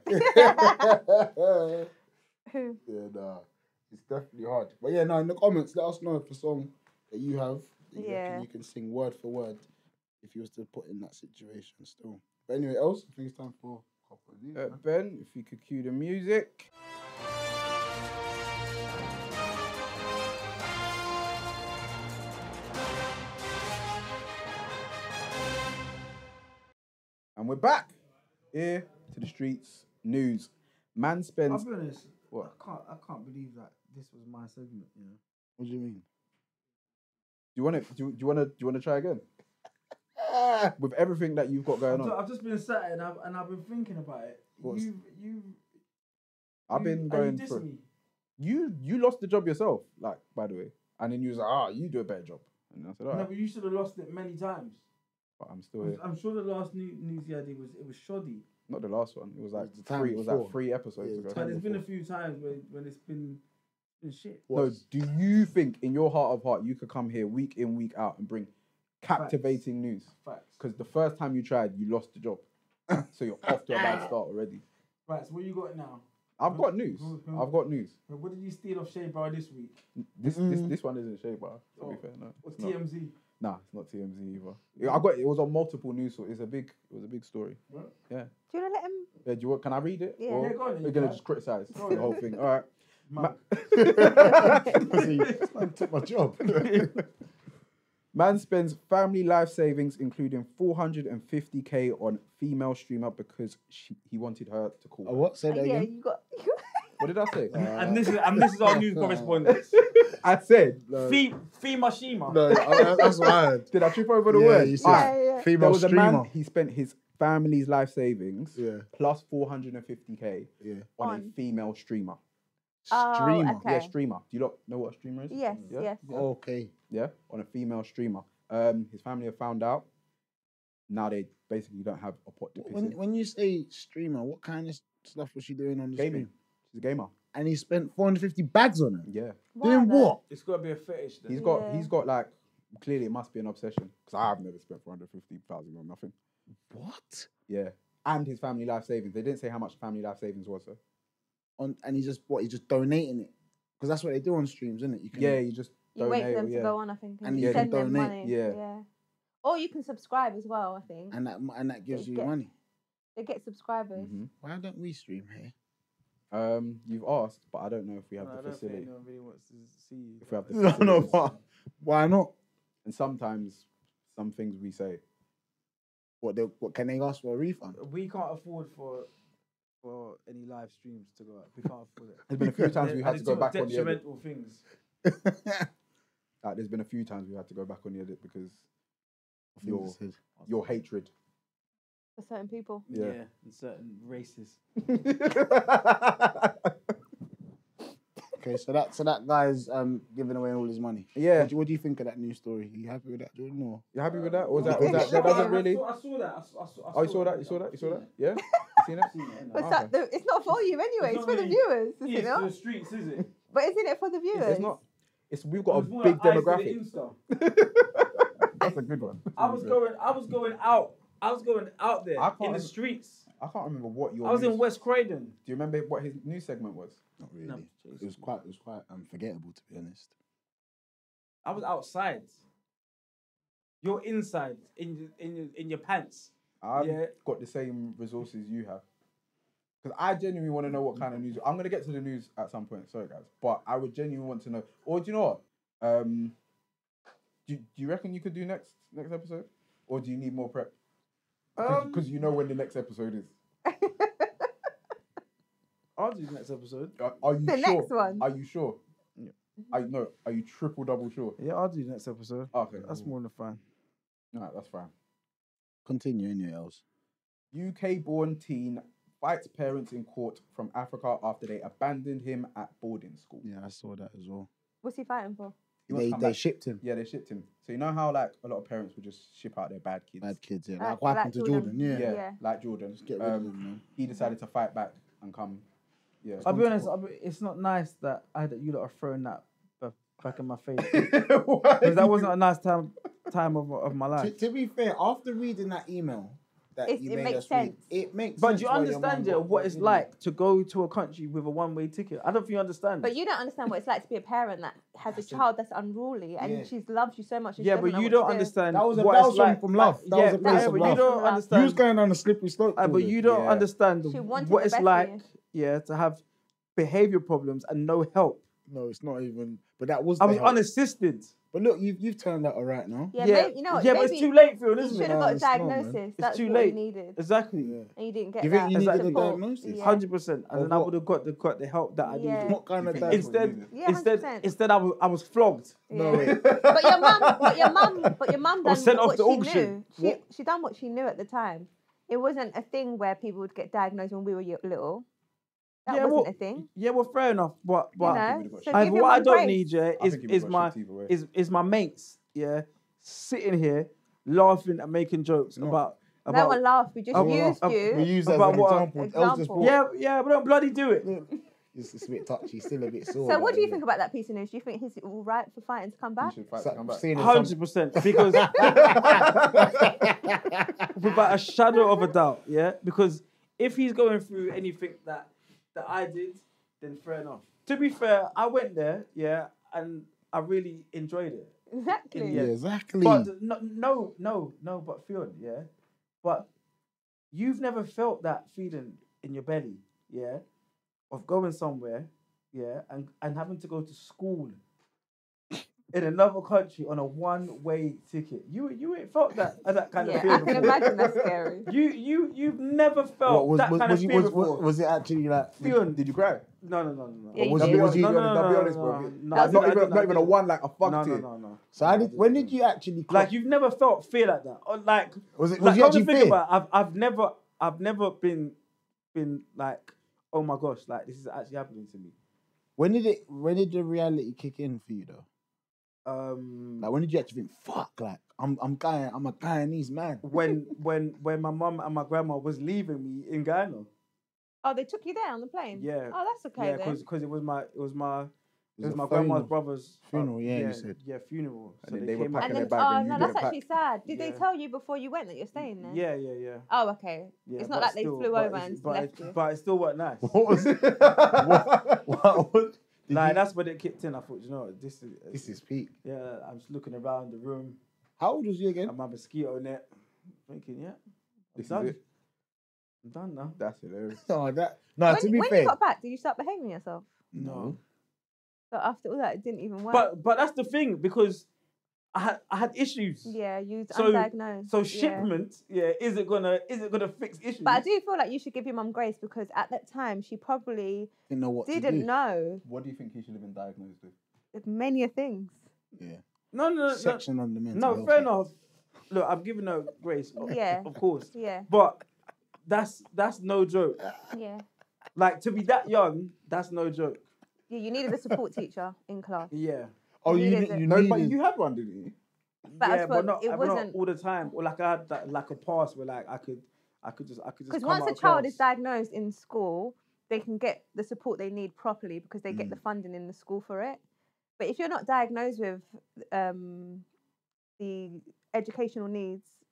Who? Yeah, nah. It's definitely hard. But yeah, no, in the comments, let us know if the song that you have, that you Yeah. reckon you can sing word for word if you was to put in that situation still. But anyway, else, I think it's time for a couple of these. Uh, man. Ben, if you could cue the music. And we're back. Here to the streets news. Man I'll spends. be honest. What? I can't. I can't believe that this was my segment. You know. What do you mean? Do you want to? Do, you- do you want to? Do you want to try again? With everything that you've got I've, going ju- on, I've just been sat and I've and I've been thinking about it. What's- You you. I've you- been and you going diss for. me. You you lost the job yourself, like by the way, and then you was like, ah, you do a better job, and I said, all No, right, but you should have lost it many times. but I'm still I'm, here. I'm sure the last new, news he had it was it was shoddy. Not the last one. It was like the time three. It was before. like three episodes Yeah, ago. the But time there's been a before. few times when when it's been been shit. No, What's- do you think in your heart of heart you could come here week in week out and bring captivating news? Facts. Because the first time you tried, you lost the job, so you're off to a bad start already. Right. So what you got now? I've got news. Who- who- I've got news. What did you steal off Shea Bar this week? This this Mm. this one isn't Shea Bar. To Oh, be fair, no. What's it's not. T M Z? Nah, it's not T M Z either. Yeah, I got it was on multiple news. So it's a big it was a big story. What? Yeah. Do you want to let him? Yeah, do you want? Can I read it? Yeah. Or Yeah, go on then, we're you gonna can. just criticize Go on the then. whole thing. All right. Man, See, man took my job. Man spends family life savings, including four hundred fifty k on female streamer because she, he wanted her to call. A what? Say Uh, that yeah, again. you got. What did I say? and this is and this is our news correspondent. I said. No, Fee Fema Shima. no, I- that's what I heard. Did I trip over the Yeah, word? you said Alright, Yeah, yeah. There female was a streamer. man. He spent his family's life savings Yeah, plus four hundred fifty k yeah. on, On. a female streamer. Oh, Streamer. okay. Yeah, streamer. Do you lot know what a streamer is? Yes, Yeah? yes. Yeah. Okay. Yeah, on a female streamer. Um, his family have found out. Now they basically don't have a pot to piss When in. when you say streamer, what kind of stuff was she doing on the Gaming. stream? She's a gamer. And he spent four hundred fifty bags on her. Yeah. Why Doing though? what? It's got to be a fetish. Then. He's got Yeah. he's got like clearly it must be an obsession because I've never spent four hundred fifty thousand on nothing. What? Yeah, and his family life savings. They didn't say how much family life savings was. So. On and he just what? He's just donating it because that's what they do on streams, isn't it? You can. Yeah, you just You wait for donate. them or, to yeah. go on, I think, and, And you you send can them donate, money. yeah. yeah. Or you can subscribe as well, I think. And that and that gives They you get- money. They get subscribers. Mhm. Why don't we stream here? Um, you've asked, but I don't know if we have No, I the don't think facility. anyone really wants to see you. If we have the No, no, facilities. why? Why not? And sometimes some things we say. What? They, what can they ask for a refund? We can't afford for for any live streams to go up. We can't afford it. There's been a few times we And had it's to go all back on the edit. detrimental things. Like, there's been a few times we had to go back on the edit because of Your, your your hatred. For certain people. Yeah. Yeah, and certain races. Okay, so that so that guy's um giving away all his money. Yeah. What do, what do you think of that news story? you happy with that, Jordan? Or You happy with that? Or was Uh, that, was that, that doesn't really? I saw, I saw that. I saw, I saw, I Oh, you saw that? it. You saw that? You saw I've that? Yeah? You seen it? seen it. But Ah, that, okay. the, it's not for you anyway. It's It's, not for the really- viewers, is Yeah, it it's not? for the streets, is it? But isn't it for the viewers? It's not. It's we've got a It's more big like eyes to the demographic. Insta. That's a good one. I was going, I was going out I was going out there I in can't the rem- streets. I can't remember what your. I was news- in West Croydon. Do you remember what his news segment was? Not really. No, it was quite. It was quite unforgettable, to be honest. I was outside. You're inside in your- in your, in your pants. I've Yeah. got the same resources you have. Because I genuinely want to know what kind of news. I'm going to get to the news at some point. Sorry, guys. But I would genuinely want to know. Or do you know what? Um, do, do you reckon you could do next next episode? Or do you need more prep? Because Um, you know when the next episode is. I'll do the next episode. Are, are you The sure? next one. Are you sure? Yeah. I no. Are you triple double sure? Yeah, I'll do the next episode. Okay. That's more than fine. Alright, that's fine. Continue anyway else. U K-born teen fights parents in court from Africa after they abandoned him at boarding school. Yeah, I saw that as well. What's he fighting for? He wants to They come they back. shipped him. Yeah, they shipped him. So you know how like a lot of parents would just ship out their bad kids. Bad kids, yeah. Uh, Like what like happened to Jordan. Jordan, yeah. Yeah, Yeah. like Jordan. Just get rid of Um, him, man. he decided to fight back and come. Yeah. I'll be honest. I'll be, it's not nice that I that you lot are throwing that ba- back in my face Why? because that wasn't a nice time time of of my To, life. to be fair, after reading that email that It's- you it made makes us read, sense. it makes But sense. do you why your understand, mum yeah, got what it's rid of like to go to a country with a one way ticket? I don't think you understand. But you don't understand what it's like to be a parent that has a child that's unruly and Yeah. she loves you so much. And she yeah, doesn't but know you what to don't do. understand. That was a- what that it's was from- like. from love. That yeah, was a place yeah, of but love. you don't From love. You understand. was going down a slippery slope. Uh, but Jordan. you don't Yeah. understand She wanted what the it's best for like, you. yeah, to have behavior problems and no help. No, it's not even. But that was. I the was help. unassisted. But look, you've you've turned out all right now. Yeah, yeah, maybe, you know what? yeah, maybe but it's too late for you, you isn't should it? have No, got a it's not, man. diagnosis. It's That's too what late. you needed. Exactly. Yeah. And you didn't get Do you that. think you needed a support. diagnosis? Yeah. Hundred percent, and Of then I what? would have got the got the help that I Yeah. needed. What kind of You think diagnosis? that's what you Instead, needed? Yeah, instead, one hundred percent. instead, I was I was flogged. No Yeah. way. But your mum, but your mum, but your mum I was done sent what off to she auction. knew. She What? she done what she knew at the time. It wasn't a thing where people would get diagnosed when we were y- little. That Yeah, wasn't well, a thing. Yeah, well, fair enough, but You but know, would've got so shipped. I, give your what I mum don't grace. need, yeah, I is think he is got my shipped either way. is is my mates, yeah, sitting here laughing and making jokes No. about No about. one laughed. We just Oh, used oh, We you. use that as About an what- example. Els just Example. brought- Yeah, yeah, but don't bloody do it. It's, it's a bit touchy, still a bit sore. So what do you but, think about that piece of news? Do you think he's all right for fighting to come You back? should fight So- to come back. seeing it Hundred some- percent, because without a shadow of a doubt, yeah. Because if he's going through anything that that I did, then fair enough. To be fair, I went there, yeah, and I really enjoyed it. Exactly. Yeah, exactly. But no, no, no, no, but Fionn, yeah. But you've never felt that feeling in your belly, yeah, of going somewhere, yeah, and, and having to go to school in another country on a one-way ticket. You you ain't felt that that kind Yeah, of I feeling can before. imagine that's scary. You you you've never felt What, was, that was, kind was, of you- feeling was, was, before. was it actually like? Fionn, Did you cry? no, no, no, no, no. Yeah, you was did. you- no, was you- no, Be no, honest, no, I'll be no, honest, no, bro. no, Not- no, not I didn't, I even- didn't, not I even a didn't. one, like a fuck No, no, tear. no, no. So how did, when did you actually? Like clock- you've never felt fear like that. Or like was it? Was like you come to actually think fear? about it, I've I've never I've never been been like, oh my gosh, like this is actually happening to me. When did it? When did the reality kick in for you though? Um Like when did you actually think, fuck, like I'm I'm Guyan, I'm a Guyanese man. when when when my mum and my grandma was leaving me in Ghana. Oh, they took you there on the plane? Yeah. Oh, that's okay Yeah, then. because it was my it was my it Was was it my funeral? grandma's brother's uh, Funeral, yeah, you said. Yeah, funeral. And So then they, they were came packing out. And their then, bag oh and you no, didn't that's pack. actually sad. Did they Yeah. tell you before you went that you're staying there? Yeah, yeah, yeah. Oh, okay. yeah It's not but like they still- flew but over it's- and but left it, you. But it still wasn't nice. What was it? what, what was? Did Like you- that's when it kicked in. I thought, you know, what, this is This is peak. yeah. I'm just looking around the room. How old was you again? I'm my mosquito net. Thinking, yeah, I'm This is done. it. I'm done now. That's hilarious. Oh, that. No, when to be when fair. you got back, did you start behaving yourself? No. So after all that, it didn't even work. But but that's the thing because I had I had issues. yeah, you was So- undiagnosed. So yeah. shipment, yeah, is it gonna is it gonna fix issues? But I do feel like you should give your mum grace because at that time she probably Didn't know what to didn't do. know What do you think he should have been diagnosed with? many a things. Yeah. No, no, no, Section on the mental no. health Fair act. enough. Look, I'm giving her grace. Of, Yeah. of course. Yeah, But that's that's no joke. yeah. Like to be that young, that's no joke. Yeah, you needed a support teacher in class. Yeah. Oh, you, Needed need, it. you No, needed. but you had one, didn't you? But I yeah, suppose but not, it but not wasn't- all the time. Or like I had that, like a pass where like I could, I could just, I could just. Because come once out a of child class. is diagnosed in school, they can get the support they need properly because they Mm. get the funding in the school for it. But if you're not diagnosed with um, the educational needs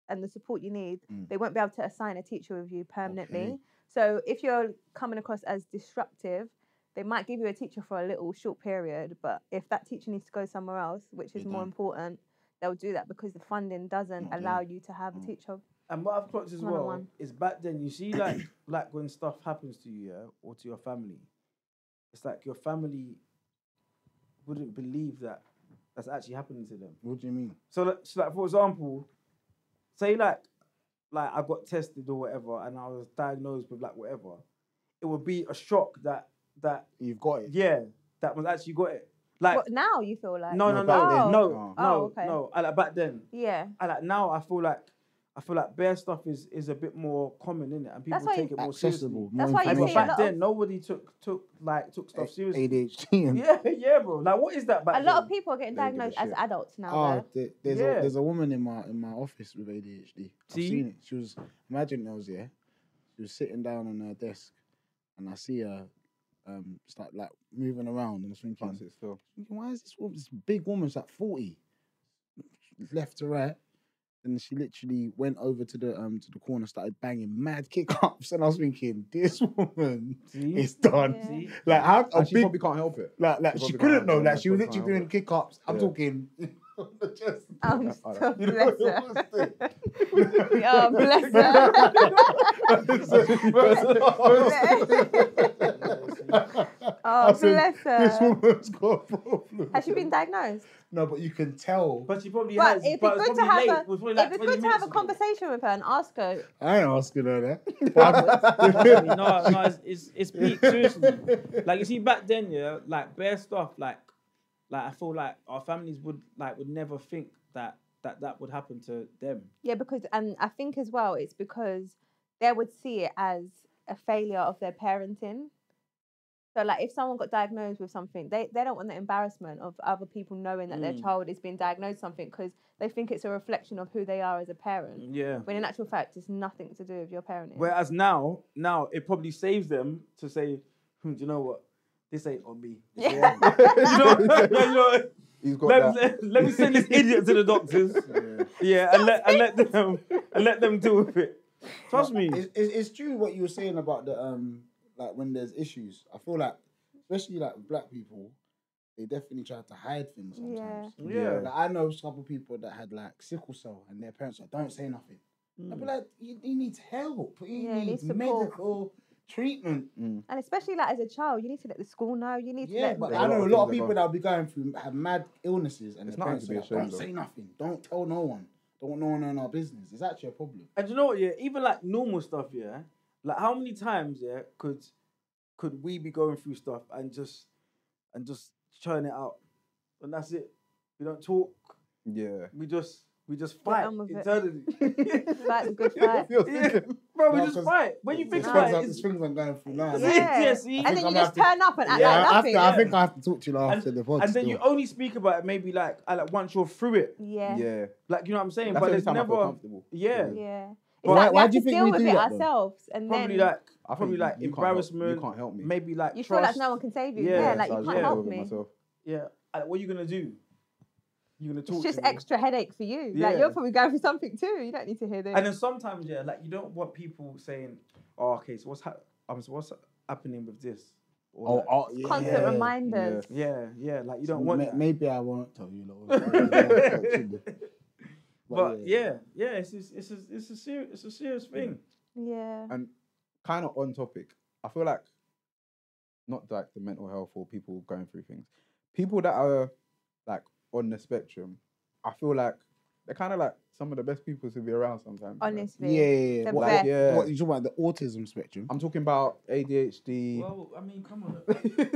and the support you need, Mm. they won't be able to assign a teacher with you permanently. Okay. So if you're coming across as disruptive, they might give you a teacher for a little short period, but if that teacher needs to go somewhere else, which is They're more done. important, they'll do that because the funding doesn't Not allow there. you to have a Mm. teacher. And what I've clocked as well One-on-one. is back then, you see, like, like when stuff happens to you, yeah, or to your family, it's like your family wouldn't believe that that's actually happening to them. What do you mean? So, like, so like for example, say like, like I got tested or whatever, and I was diagnosed with like whatever, it would be a shock that that You've got it. yeah, that was actually got it. Like What now you feel like? no, no, No, no, back no, then. no, Oh. no, Oh, okay. no. I like back then. Yeah. I like now. I feel like I feel like bear stuff is is a bit more common in it, and people That's why take it more Accessible. seriously. That's more why you And see but a back lot then, of- nobody took took like took stuff seriously. A D H D. And Yeah, yeah, bro. Like, what is that back A lot of then? people are getting They don't give a diagnosed as shit. adults now. Oh, though. there- there's Yeah. a there's a woman in my in my office with A D H D. I've See? seen it. She was imagine I was yeah. She was sitting down on her desk, and I see her um start like moving around, and I was thinking, Can't sit still. thinking, why is this woman, this big woman? She's like forty, left to right. And she literally went over to the um to the corner, started banging mad kick ups, and I was thinking, this woman See? is done. Yeah. See? Like how a And she big probably can't help it. like like she she probably couldn't can't know. help Like it, she was probably literally can't doing kick ups. I'm Yeah. talking. Just, Um, I so don't- you know, bless her. what's the- Oh, bless her. I Oh, said, bless This her. woman's got a problem. Has she been diagnosed? No, but you can tell. But she probably But has. it'd be but it's good to probably have late. a- It was probably If like it's twenty good to have a minutes ago. conversation with her and ask her. I ain't asking her that. no, no, it's, it's it's peak, seriously. Like you see back then, yeah, like bare stuff, like like I feel like our families would like would never think that that that would happen to them. Yeah, because, and I think as well, it's because they would see it as a failure of their parenting. So, like, if someone got diagnosed with something, they, they don't want the embarrassment of other people knowing that their Mm. child is being diagnosed with something because they think it's a reflection of who they are as a parent. Yeah. When in actual fact, it's nothing to do with your parenting. Whereas now, now it probably saves them to say, hmm, do you know what? This ain't on me. This Yeah. ain't on me. you know, yeah, you know, He's got let, that. let, let me send this idiot to the doctors. Yeah, and let and let them and let them deal with it. Trust me. It's, it's, it's true what you were saying about the um like when there's issues. I feel like, especially like with black people, they definitely try to hide things sometimes. Yeah. Like, I know a couple people that had like sickle cell, and their parents like, don't say nothing. I'd be like, he, he needs help. He Yeah, he needs needs support. medical treatment. And especially like as a child, you need to let the school know. You need to Yeah, let but There's I a lot know a of lot of things that people go- that'll be going through have mad illnesses, and It's their nothing parents to be are like, ashamed don't of. say nothing. Don't tell no one. Don't want no one knowing our business. It's actually a problem. And you know what? Yeah, even like normal stuff. Yeah, like how many times? Yeah, could could we be going through stuff and just and just churn it out, and that's it. We don't talk. Yeah. We just we just fight on with it. internally. Fight the good fight. You're Yeah, thinking- bro, we No, just 'cause fight. When you There's think things about I'm- it, there's it's, things I'm going through now. Yeah, man. yeah, see? And think then I'm you just gonna have turn up and act Yeah, like I, have nothing. to, I yeah. think I have to talk to you after and, the pod. and then still. you only speak about it maybe like uh, like once you're through it. Yeah. Yeah. Yeah. Like you know what I'm saying? That's but the only it's time I feel never. comfortable. Yeah, Yeah. It's Why- like we why have do you to think deal we with do it that, though? ourselves, and probably then like I think probably you- like you can't help- embarrassment. You can't help me. Maybe like you trust. feel like no one can save you. Yeah, Yeah, like So I you just can't deal help with it me. myself. Yeah, uh, what are you gonna do? You're gonna talk. It's just to me. extra headache for you. Yeah. Like you're probably going through something too. You don't need to hear this. And then sometimes, yeah, like you don't want people saying, "Oh, okay, so what's ha- um, so what's happening with this?" Or Oh, like- oh, yeah. Constant yeah. reminders. yeah, yeah, like you So don't want ma- that. Maybe I won't tell you. Lot. But yeah, yeah, it's it's it's a, it's a serious it's a serious thing. Yeah. And kind of on topic, I feel like not like the mental health or people going through things. People that are like on the spectrum, I feel like they're kind of like some of the best people to be around sometimes. you know? Honestly. Yeah, yeah, yeah. The What, best. Yeah. what you talking about the autism spectrum? I'm talking about A D H D. Well, I mean, come on.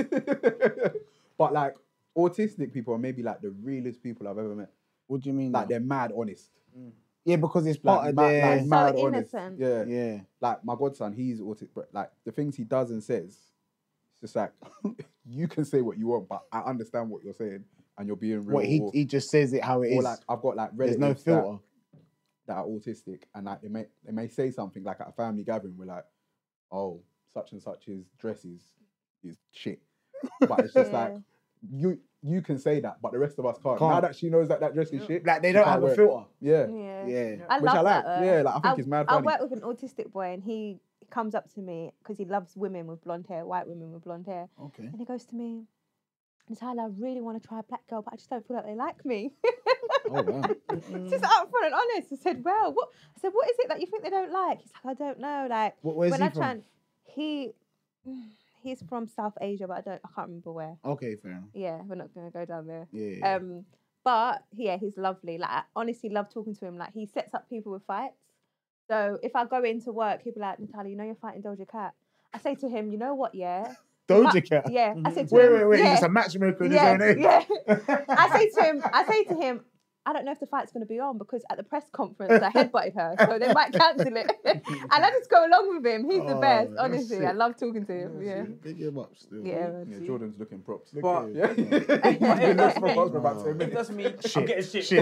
But like autistic people are maybe like the realest people I've ever met. What do you mean? Like now? they're mad honest. Yeah, because it's part Like, of ma- their. like So mad honest. innocent. Yeah. yeah. Like my godson, he's autistic, but like the things he does and says, it's just like you can say what you want, but I understand what you're saying and you're being real. What he or, he just says it how it or is. like I've got like There's relatives no that, filter. that are autistic and like they may they may say something like at a family gathering, we're like, oh, such and such's dress is is shit. But it's just like Yeah. you you can say that, but the rest of us can't. Can't. Now that she knows that that dress is shit, Like they she don't can't have wear a it. filter. Yeah. Yeah. Yeah. I Which love I like. that. Though. Yeah, like, I think it's mad I funny. work with an autistic boy, and he comes up to me because he loves women with blonde hair, white women with blonde hair, Okay. and he goes to me, Natalia, I really want to try a black girl, but I just don't feel like they like me. Oh wow. Just upfront and honest. I said, well, what? I said, what is it that you think they don't like? He's like, I don't know. Like, Wh- Where's when he I from? try and, he, he's from South Asia, but I don't, I can't remember where. Okay, fair enough. Yeah, we're not gonna go down there. Yeah. yeah. Um, but yeah, he's lovely. Like, I honestly love talking to him. Like, he sets up people with fights. So if I go into work, he'll be like, Natalia, you know you're fighting Doja Cat. I say to him, you know what? Yeah. Doja Cat. Yeah. I say to Wait, him, wait, wait. Yeah, He's a matchmaker in yeah, his own age. yeah. I say to him, I say to him, I don't know if the fight's going to be on because at the press conference I headbutted her, so they might cancel it. And I just go along with him. He's the Oh, best, that's honestly. I sick. love talking to him. Yeah, Big him up still. yeah. Yeah, man. Jordan's looking props. Look But- at him. Yeah. He's been looking for props for about ten It minutes. doesn't mean Shit. I'm getting shit. Shit.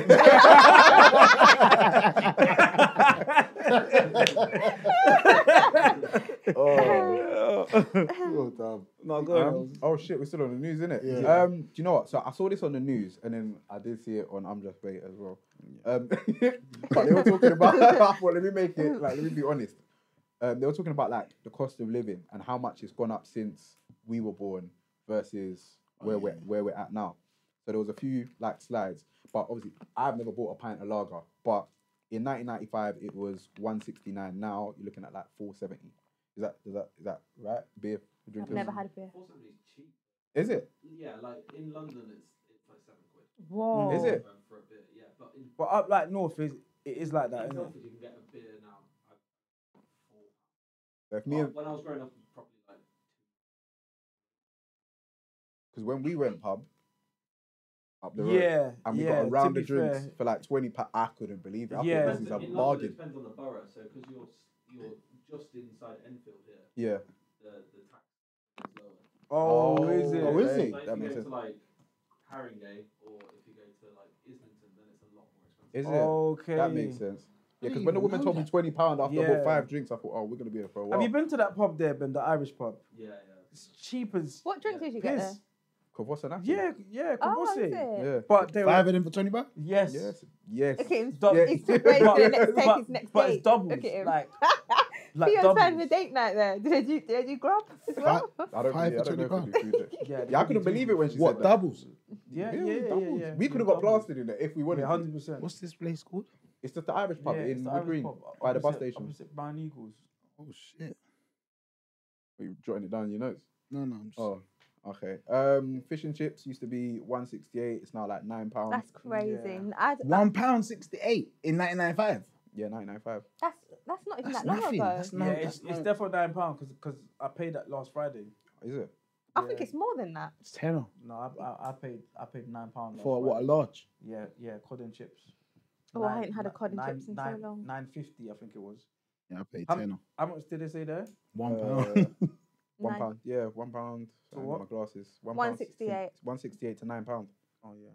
Oh. Oh, damn. No, go on. Um, oh shit, we're still on the news, innit? Yeah. Um, do you know what? So I saw this on the news, and then I did see it on I'm Just Bait as well. Um, but they were talking about. I thought, let me make it. Like, let me be honest. Um, they were talking about like the cost of living and how much it's gone up since we were born versus where Oh, we're yeah. where we're at now. So there was a few like slides, but obviously I've never bought a pint of lager. But in nineteen ninety-five it was one sixty-nine. Now you're looking at like four seventy. Is that is that is that right? Beer for I've drinkers? never had a beer. four seventy is cheap. Is it? Yeah, like in London, it's it's like seven quid. Whoa. Is it? Um, for a beer, yeah. But in, But up like north is it is like that, in isn't it? Telford, you can get a beer now. Like, four. So if me and But when I was growing up, it was probably like because when we went pub up the road Yeah, and we yeah. got a round to of be drinks fair, for like twenty pa- I couldn't believe it. I Yeah. thought this is a in London, bargain. it depends on the borough. So because you're s- you're just inside Enfield here, Yeah. the the tax is lower. Oh, Oh, is it? oh, is okay. it? So if That you makes go sense. to like Haringey or if you go to like Islington, then it's a lot more expensive. Is it? Okay. That makes sense. Yeah, because didn't when the even woman know told me that. twenty pound after Yeah. about five drinks, I thought, oh, we're gonna be here for a while. Have you been to that pub there, Ben? The Irish pub. Yeah, yeah. It's cheap as What drinks did you get there? piss. What's an Yeah, yeah, Oh, Kavossi. is it? Yeah. But they Five were of them for twenty bucks? yes. Yes. Yes. Look at him. Dou- Yeah. He's still waiting for the next take but, his next but date. it's doubles. Look at him. Like, like Theo's doubles. planning a date night there. Did you did you grub as well? I don't, Five really, I for don't know if twenty we do food there. Yeah, Yeah, I couldn't believe it when she What, said that. doubles? Yeah, yeah, it was yeah, yeah, doubles. yeah. We could have got plastered in there if we wanted. Yeah, to. hundred percent. What's this place called? It's just the Irish pub Yeah, it's in the Wood Irish Green pub, by the bus opposite- station. Opposite Brown Eagles. Oh shit. Are you jotting it down in your notes? No, no. I'm just... Oh, okay. Um, fish and chips used to be one sixty eight. It's now like nine pounds. That's crazy. Yeah. I'd- One pound sixty eight in nineteen ninety five. Yeah, nine ninety five. that's that's not even That's that long nothing. ago. That's Yeah, no. it's, That's it's no. definitely nine pounds because because I paid that last Friday. Is it? I think Yeah. it's more than that. It's tenner No, I, I, I paid I paid nine pounds for what a large. Yeah, yeah, cod and chips. Oh, I Nine- ain't had a ni- cod and nine- chips in so nine- long. Nine fifty, I think it was. Yeah, I paid How- tenner. How much did they say there? One Uh, pound. One Nine- pound. Yeah, one pound. So Uh, what? My glasses. One one pound sixty-eight. One sixty eight to nine pound. Oh yeah.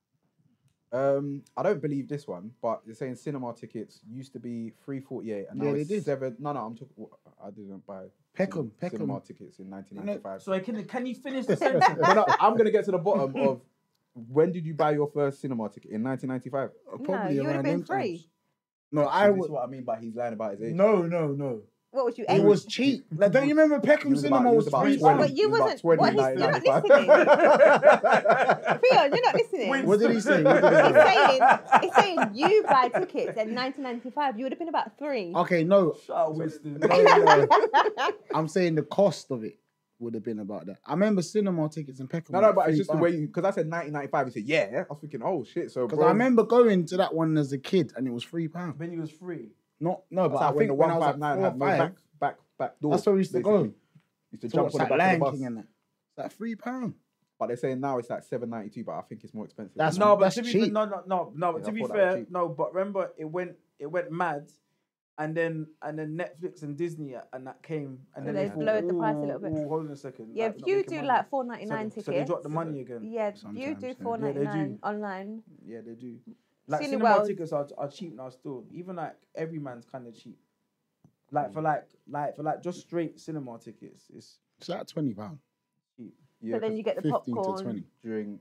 Um, I don't believe this one, but they're saying cinema tickets used to be three forty eight, and now Yeah, they it's did. seven. No, no, I'm talking. I didn't buy Peckham, cin- cinema Peckham. tickets in nineteen ninety five. So can can you finish the sentence? no, no, I'm gonna get to the bottom of when did you buy your first cinema ticket in nineteen ninety five? Probably you would've around been them free. times. No, I This is would. what I mean by he's lying about his age. No, no, no. What was you? It eight? was cheap. Like, don't you remember He Peckham was about- Cinema he was was about free? twenty. But you He was about wasn't- twenty what in he's- you're not nineteen ninety-five. Theo, you're not listening. What did he say? What did he He's say? saying, he's saying you buy tickets in nineteen ninety-five. You would have been about three. Okay, no. Shut up, Winston. No, no. I'm saying the cost of it would have been about that. I remember cinema tickets in Peckham. No, were no, but it's three just the pounds. way you. Because I said nineteen ninety-five. He said, "Yeah." I was thinking, "Oh shit!" So Because bro, I remember going to that one as a kid and it was three pounds. When he was free. Not no, but That's I when think the when one I was five at nine four or had no five, back back back door. that's where we used to go. basically. Used to to jump watch on the that back Lion of the bus. King and that. It's like three pound. But they're saying now it's like seven ninety two, but I think it's more expensive. That's- No, but that's to be cheap. fair, no, no, no, no. But Yeah, to I be thought that was fair, cheap. no. But remember, it went it went mad, and then and then Netflix and Disney and that came, and So then they thought, lowered the price a "Ooh, little bit." ooh, hold on a second. Yeah, like, if not you making do money." like four so ninety nine they, tickets. so they dropped the money again. Yeah, you Sometimes, do yeah. four ninety Yeah, nine they do. online. Yeah, they do. Like Cineworld- cinema tickets are, are cheap now still. Even like every man's kind of cheap. Like for like like for like just straight cinema tickets, it's It's like twenty pound. cheap. Yeah, So then 'cause you get the Fifteen popcorn. to twenty. during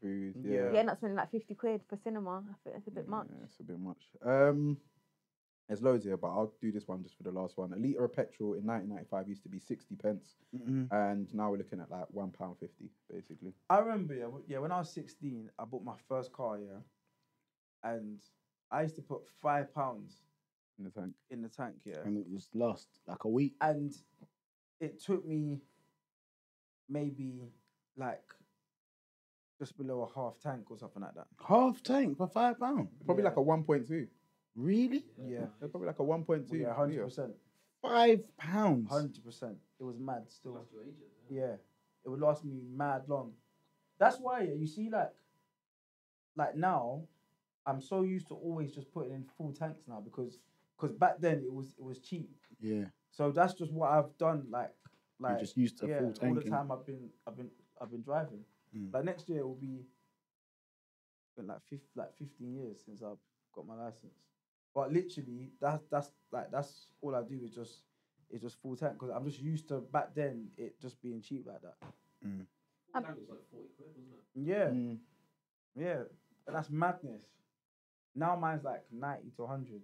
food. Yeah. Yeah, You end up spending like fifty quid for cinema. I think it's a bit much. Yeah, it's a bit much. Um, there's loads here, but I'll do this one just for the last one. A litre of petrol in nineteen ninety-five used to be sixty pence, Mm-mm. and now we're looking at like one pound fifty, basically. I remember, yeah, w- yeah, when I was sixteen, I bought my first car, yeah, and I used to put five pounds In the tank. in the tank, yeah, And it was last like a week. and it took me maybe like just below a half tank or something like that. Half tank for five pounds. Probably Yeah. like a one point two. Really? Yeah, They're probably like a one point two. yeah, hundred percent, Five pounds. hundred percent. It was mad still. Last your ages. Yeah. Yeah, it would last me mad long. That's why, yeah, you see, like, like now, I'm so used to always just putting in full tanks now because, because back then it was it was cheap. Yeah. So that's just what I've done. Like, You're like just used to yeah, full all the tanking. time I've been I've been I've been driving. Mm. Like next year it will be been like fif- like fifteen years since I've got my license. But literally, that's that's like that's all I do is just is just full tank because I'm just used to back then it just being cheap like that. Mm. Full tank was like forty quid, wasn't it? Yeah, Mm. yeah, and that's madness. Now mine's like ninety to hundred.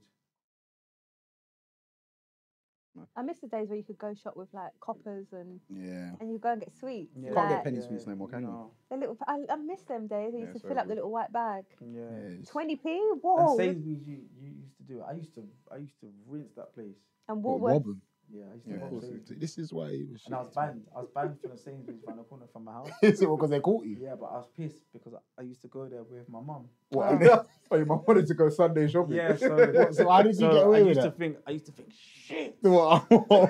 I miss the days where you could go shop with like coppers and Yeah. and you go and get sweets. Yeah. You can't like, get penny sweets no more, can you? No. the little. I, I miss them days. I Yeah, used to it's fill up over. the little white bag. Yeah. Yeah, it's- Twenty p. And Whoa. Sainsbury's, you, you used to do it. I used to I used to rinse that place. And What, Woolworths. rob 'em? Yeah, I used to Yeah, rob of course. Sainsbury's. This is why it was. And I was banned. I was banned from the Sainsbury's around the corner from my house. Is it because they caught you? Yeah, but I was pissed because I, I used to go there with my mum. What? Oh, your mum wanted to go Sunday shopping. Yeah, so, What, so how did you so get away I with used that? to think I used to think shit. What?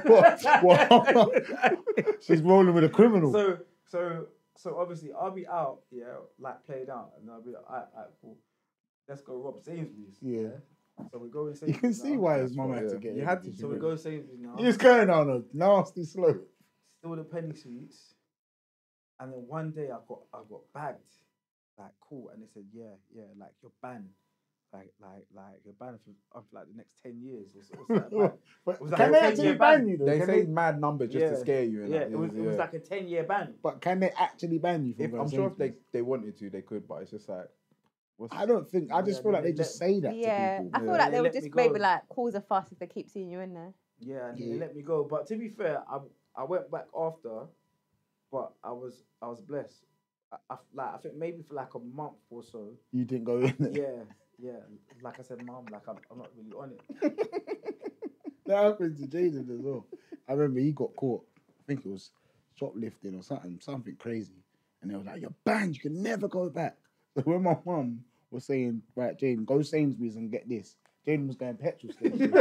What? She's rolling with a criminal. So so so obviously I'll be out, yeah, like played out, and I'll be like, alright, alright, cool. Let's go rob Sainsbury's. Yeah. So we go in You Sainsbury's. can see now. why his That's mum what- had to yeah. get You him. had to, So we go to Sainsbury's now. He's going on a nasty slope. Still the penny sweets. And then one day I got I got bagged. Like cool. And they said, yeah, yeah, like you're banned. Like like like you're banned for up like the next ten years or so. Or something like, But Was that can a they ten-year actually ban? ban you though? They Can say they- mad numbers just Yeah. to scare you. And yeah, that. it was it was Yeah. like a ten year ban. But can they actually ban you from If, going I'm sure if they, Sainsbury's? they wanted to, they could, but it's just like, what's I don't think. I just Yeah, feel they- like they they just let- say that Yeah, to I people. feel Yeah. like They they would let just me maybe go. like cause a fuss if they keep seeing you in there. Yeah, and Yeah. they let me go. But to be fair, I I went back after, but I was I was blessed. I, I like I think maybe for like a month or so. You didn't go in there. Yeah, yeah. Like I said, mum, like I'm, I'm not really on it. That happened to Jaden as well. I remember he got caught. I think it was shoplifting or something, something crazy. And they were like, "You're banned. You can never go back." So when my mum was saying, "Right, Jaden, go Sainsbury's and get this," Jaden was going petrol station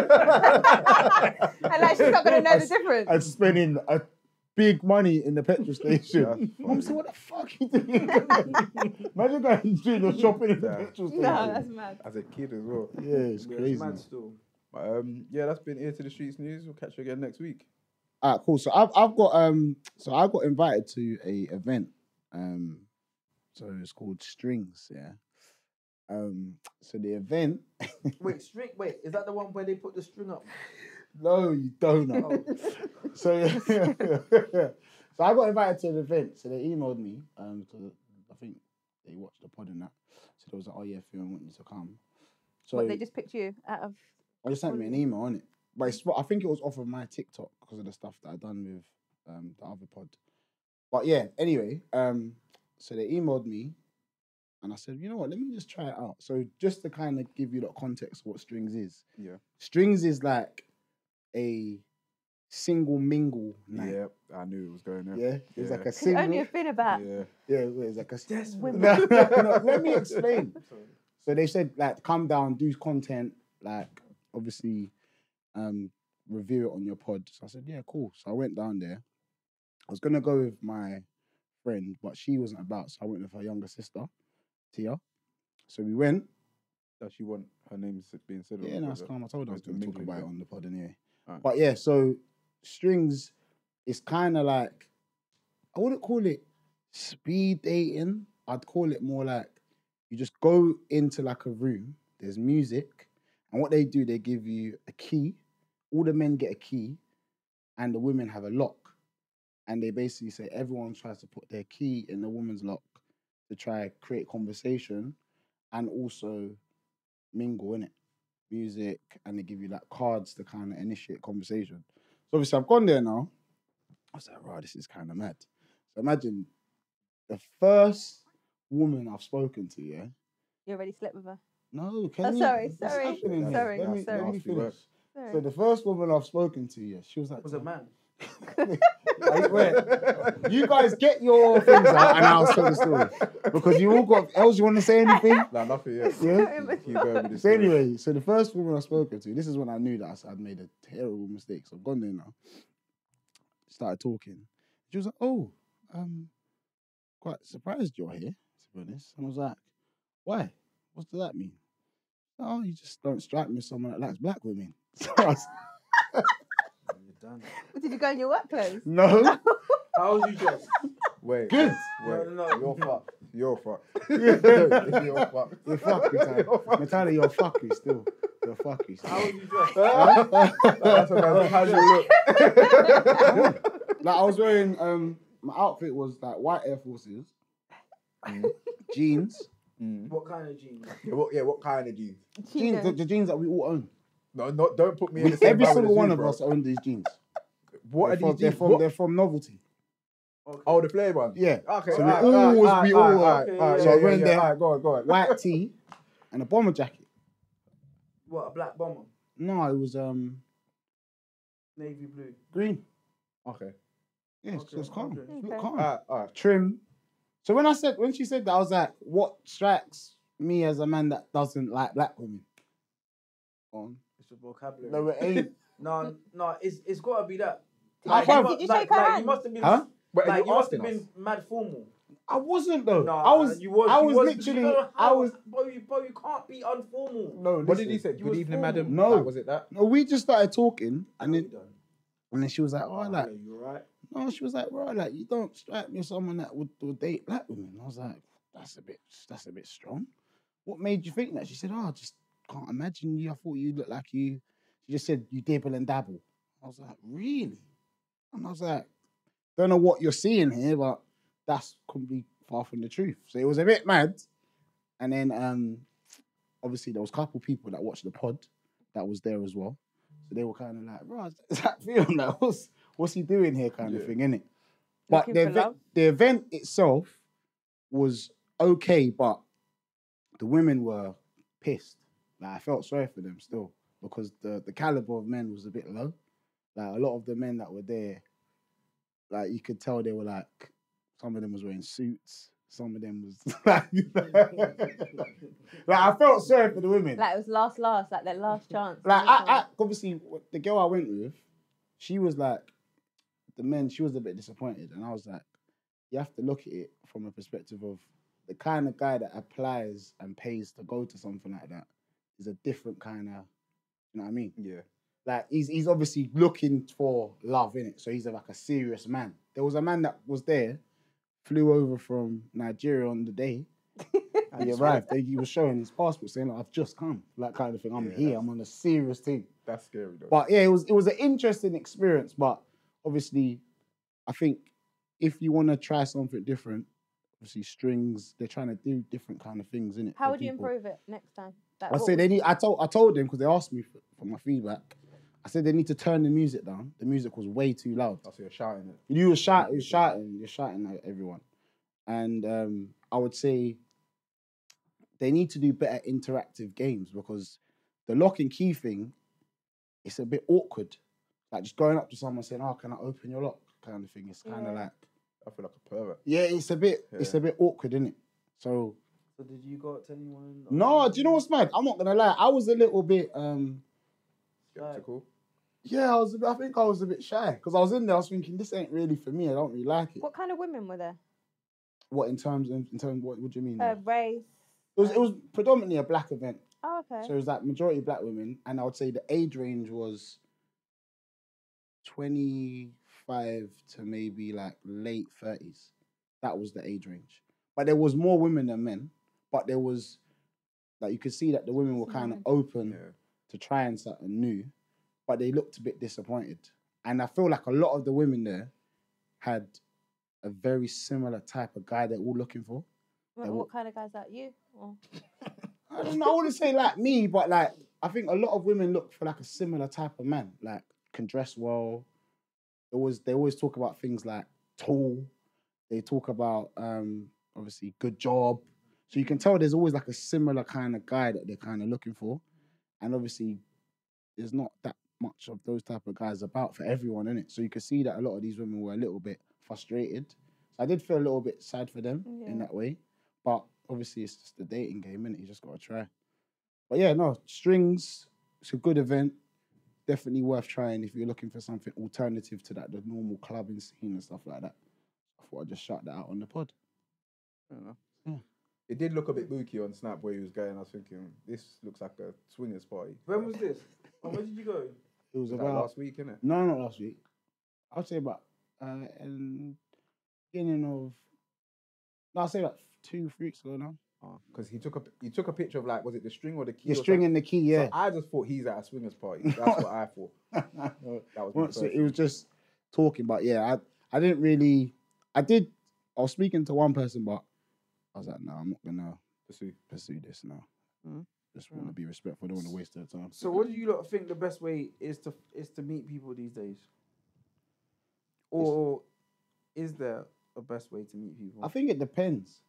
And like she's not gonna know the difference. and spending a big money in the petrol station. That's Mum said, "What the fuck you doing?" Imagine going doing your shopping in the Yeah. petrol station. No, that's mad. as a kid as well. Yeah, it's Yeah, crazy. it's mad man. still. But um, yeah, that's been Ear to the Streets news. We'll catch you again next week. All right, cool. So I've I've got um so I got invited to a event. Um so it's called Strings, yeah. Um so the event Wait, string. Wait, is that the one where they put the string up? No, you don't know. so so I got invited to an event. So they emailed me, um to I think they watched the pod and that. So they was like, "Oh yeah, Phil, I want you to come." So What, they just picked you out of. they sent me an email on it. But it's, I think it was off of my TikTok because of the stuff that I done with um, the other pod. But yeah, anyway, um, so they emailed me and I said, you know what, let me just try it out. So just to kind of give you the context of what Strings is. Yeah. Strings is like a single mingle night. Yeah, I knew it was going there. Yeah, it's Yeah. like a It's single. only a been about. Yeah. Yeah, it's like a. Desperate. No, no, no, let me explain. So they said like come down, do content, like obviously um review it on your pod. So I said, yeah, cool. So I went down there. I was gonna go with my friend, but she wasn't about, so I went with her younger sister, Tia. So we went. Does she want her name s- being said? on Yeah, the no, pod, it's yeah? calm. I told her I was It's the gonna talk mingling about it bit. on the pod anyway. Alright. But yeah, so Strings is kind of like, I wouldn't call it speed dating. I'd call it more like you just go into like a room, there's music, and what they do, they give you a key. All the men get a key, and the women have a lock. And they basically say everyone tries to put their key in the woman's lock to try create conversation and also mingle in it, music, and they give you like cards to kind of initiate conversation. So obviously I've gone there now. I was like, right, this is kind of mad. So imagine the first woman I've spoken to, yeah. You already slept with her. No, can Oh, you? sorry, what's sorry, happening here? sorry, Let me, sorry. Let me Nasty work. finish. Sorry. So the first woman I've spoken to, yeah, she was like, Was a man. Wait, wait. You guys get your things out and I'll tell the story. Because you all got, else you want to say anything? Nah, nothing yet. Yeah? Keep going with this So story. anyway, so the first woman I've spoken to, this is when I knew that I s- I'd made a terrible mistake. So I've gone there now. Started talking. She was like, oh, um, quite surprised you're here, to be honest. And I was like, why? What does that mean? Oh, you just don't strike me as someone that likes black women. So I was, You're done. Did you go in your work clothes? no. How was you dressed? Wait. Good. Wait. No, no, no. You're fucked. You're fucked. You're You're fucked. You're fucked, Natalia. Natalia, you're fucky still. You're fucky still. How was you dressed? That's what I how you look. Like I was wearing, um, my outfit was like white Air Forces, jeans, Mm. What kind of jeans? Yeah, what, yeah, what kind of jeans? jeans, the, Chinos. the jeans that we all own. No, not, don't put me in We, the same every bag with single the one Jews, of bro. us own these jeans. What are they're, from, these they're jeans? from What? they're from Novelty. Okay. Oh, the flare ones? Yeah. Okay. So we alright, always alright, be alright, all alright, okay, alright, yeah, so yeah, I went yeah, there, alright, go on, go on. white tee, and a bomber jacket. What, a black bomber? No, it was um Navy blue. green. Okay. Yeah, Okay, so it's calm. okay. It's Okay. calm. Alright, alright. Trim. So when I said when she said that, I was like, what strikes me as a man that doesn't like black women? On. It's a vocabulary. No, it ain't. No, no, it's it's gotta be that. Like, you bruv, mu- did you like, shake her like, hand? you must have been Huh? Wait, are like you you must have asking been mad formal. I wasn't though. No, I was. you was I you was, was literally. you know I how- was. bro, you, bro, you can't be unformal. No. What did listen. he say? You Good was evening, formal. madam? No. Like, was it that? No, we just started talking, and How then you done? and then she was like, "Oh, I like." Hello, you alright? No, she was like, "Bro, like you don't strike me as someone that would, would date black women." I was like, "That's a bit, that's a bit strong." What made you think that? She said, "Oh, I just can't imagine you. I thought you looked like you." She just said you dibble and dabble. I was like, "Really?" And I was like, "Don't know what you're seeing here, but that's completely far from the truth." So it was a bit mad. And then, um, obviously, there was a couple people that watched the pod that was there as well. So they were kind of like, "Bro, is that feeling like what's what's he doing here?" kind of Yeah. thing, innit? But Looking the for event, love? the event itself was okay, but the women were pissed. Like I felt sorry for them still because the the caliber of men was a bit low. Like a lot of the men that were there, like you could tell they were like, some of them was wearing suits, some of them was like, like I felt sorry for the women. Like it was last, last, like their last chance. Like Last I, I one. obviously the girl I went with, she was like the men. She was a bit disappointed, and I was like, you have to look at it from a perspective of the kind of guy that applies and pays to go to something like that is a different kind of, you know what I mean? Yeah. Like he's he's obviously looking for love in it, so he's a, like a serious man. There was a man that was there, flew over from Nigeria on the day. And he arrived. He was showing his passport, saying, "I've just come," that kind of thing. I'm Yeah, here. that's- I'm on a serious thing. That's scary though. But yeah, it was it was an interesting experience. But obviously, I think if you want to try something different, obviously strings, they're trying to do different kind of things in it. How would you improve it next time? Like, I what said would- they need. I told I told them because they asked me for, for my feedback. I said they need to turn the music down. The music was way too loud. I see you're shouting it. You were shouting, you're shouting, you're shouting at everyone. And um, I would say they need to do better interactive games because the lock and key thing, it's a bit awkward. Like just going up to someone saying, "Oh, can I open your lock?" kind of thing. It's kind of Yeah. like, I feel like a pervert. yeah, it's a bit, it's Yeah. a bit awkward, isn't it? So So did you go up to anyone? no, do you know what's mad? I'm not gonna lie. I was a little bit, um, Skeptical. yeah, I was. a bit- I think I was a bit shy because I was in there. I was thinking, this ain't really for me. I don't really like it. What kind of women were there? What in terms of, in terms of what? What do you mean? Uh, race. It was it was predominantly a black event, Oh, okay. so it was like majority black women, and I would say the age range was twenty-five to maybe like late thirties. That was the age range, but there was more women than men. But there was like you could see that the women were kind of open Yeah. to trying something new, but they looked a bit disappointed. And I feel like a lot of the women there had a very similar type of guy they're all looking for. What, They what kind of guys like you? Or... I don't know, I wouldn't say like me, but like I think a lot of women look for like a similar type of man, like can dress well. They always they always talk about things like tall. They talk about um obviously good job. So you can tell there's always like a similar kind of guy that they're kind of looking for, and obviously there's not that much of those type of guys about for everyone, innit? So you can see that a lot of these women were a little bit frustrated. So I did feel a little bit sad for them Yeah. in that way. But obviously it's just the dating game, innit? You just gotta try. But yeah, no, strings, it's a good event. Definitely worth trying if you're looking for something alternative to that, the normal clubbing scene and stuff like that. I thought I'd just shout that out on the pod. Fair enough. Yeah. It did look a bit booky on Snap where he was going. I was thinking, this looks like a swingers party. When was this? And where did you go? It was Was that about last week, innit? no, not last week. I'd say about uh in beginning of no, I'd say like two, three weeks ago now. Because he took a he took a picture of like, was it the string or the key? You're or stringing the key, yeah. something? So I just thought he's at a swingers party. That's what I thought. That was my Well, first so it thing. was just talking, but yeah, I I didn't really. I did. I was speaking to one person, but I was like, no, I'm not gonna Pursue. pursue this now. Mhm. Just want to be respectful. I don't want to waste their time. So what do you lot think the best way is to is to meet people these days? Or is there a best way to meet people? I think it depends.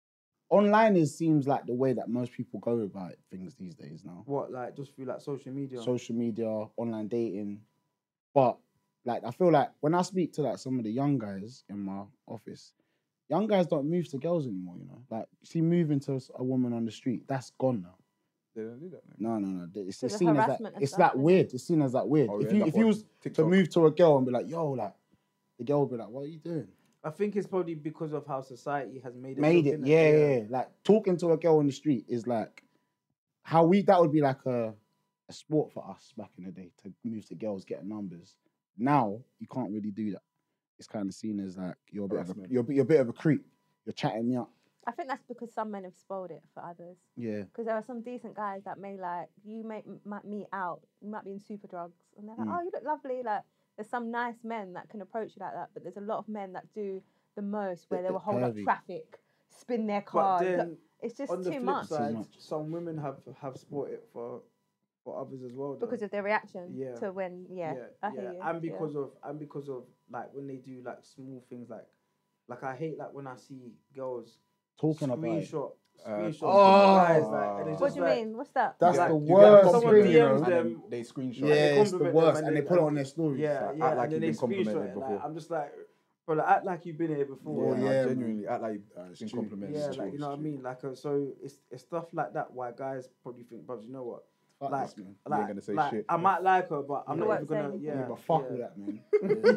Online is seems like the way that most people go about things these days now. What, like just through like social media? Social media, online dating, but like I feel like when I speak to like some of the young guys in my office, young guys don't move to girls anymore. You know, like see moving to a woman on the street, that's gone now. They don't do that now. No, no, no. It's, So it's the seen as that. harassment and It's stuff, that isn't it? weird. It's seen as that weird. Oh, if yeah, you that if you one. was to TikTok. move to a girl and be like, yo, like the girl would be like, what are you doing? I think it's probably because of how society has made it. Made look, it, innit? yeah, yeah, yeah. Like talking to a girl on the street is like how we that would be like a a sport for us back in the day to move to girls, getting numbers. Now you can't really do that. It's kind of seen as like you're a bit of a, Harassment. you're, a bit- you're a bit of a creep. You're chatting me up. I think that's because some men have spoiled it for others. Yeah. Because there are some decent guys that may like you may m- might meet out, you might be in super drugs, and they're like, Mm. oh, you look lovely. Like there's some nice men that can approach you like that, but there's a lot of men that do the most where Bit- they will bit hold up pervy. traffic, spin their But car. then It's just on the too flip much side, much. some women have have sport it for for others as well. though. because of their reaction Yeah. to when yeah, yeah, I yeah. hear you. and yeah. because of and because of like when they do like small things like like I hate like when I see girls Talking about it. screenshot Uh, screenshot oh. guys like and it's What just do you like, mean? What's that? That's Like, the You get a worst someone thing, compliment you D Ms know? and then them. they screenshot. Yeah, they it's the compliment worst, them and they and put it they- on their stories. yeah, Like, yeah, act like and then you've they been complimented screenshot it. Like, before. I'm just like, bro, like, act like you've been here before. Yeah, Yeah, no, man. genuinely act like you've Uh, it's been true. complimented. Yeah, It's like true, you know it's what I mean. Like, uh, so it's it's stuff like that why guys probably think, bro, you know what? Fuck Like, this, man. You ain't Like, gonna say like, shit. I might like her, but I'm You not won't even gonna. say anything. Yeah, Yeah, but fuck yeah. with that, man.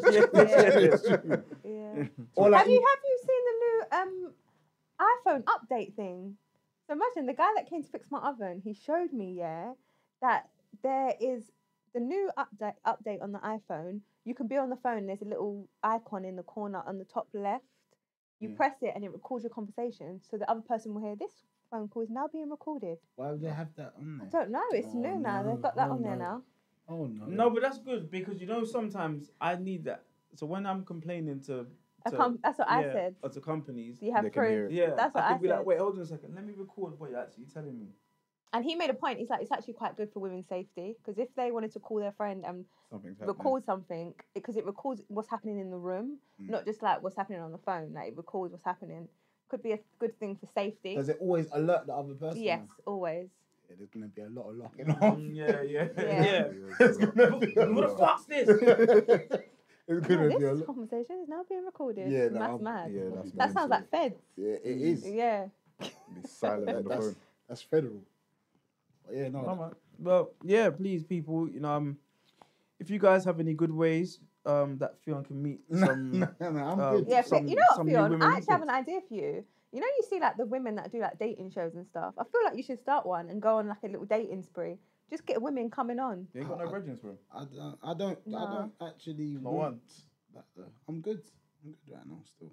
Yeah, it's true. Yeah. Or like have you have you seen the new um iPhone update thing? So imagine the guy that came to fix my oven, he showed me, yeah, that there is the new update update on the iPhone. You can be on the phone, and there's a little icon in the corner on the top left. You Yeah. press it and it records your conversation, so the other person will hear this phone call is now being recorded. Why would they have that on I there? don't know, it's Oh, new now. no. They've got that Oh, on there no. now. Oh no. No, but that's good because you know sometimes I need that. So when I'm complaining to, A to com- that's what I yeah, said. or to companies, Do you have They can hear proof? it. yeah, That's what I I could be said. like, wait, hold on a second, let me record what you're actually telling me. And he made a point. He's like, it's actually quite good for women's safety because if they wanted to call their friend and Something's happening. record something, because it records what's happening in the room, Mm. not just like what's happening on the phone. Like it records what's happening. Could be a good thing for safety. Does it always alert the other person? Yes, now? always. Yeah, there's gonna be a lot of locking off. Mm, yeah, yeah, Yeah. yeah. There's gonna be a Who the lot. fuck's this? It's No, gonna be a this lot. conversation is now being recorded. Yeah, Yeah, no, that's I'm- mad. Yeah, that's That sounds like feds. Yeah, it is. Yeah. Be silent on the That's, phone. that's federal. But yeah, no. No, that- man. Well, yeah, please, people, you know, um, if you guys have any good ways um that Fionn can meet some. no, no, I'm um, good. Yeah, Some- you know what, some new Fionn? women I actually have good. an idea for you. You know, you see like the women that do like dating shows and stuff. I feel like you should start one and go on like a little dating spree. Just get women coming on. You ain't got no virgins for him. I don't. I don't. I No. don't actually Not want one. that. Though. I'm good. I'm good right now. Still.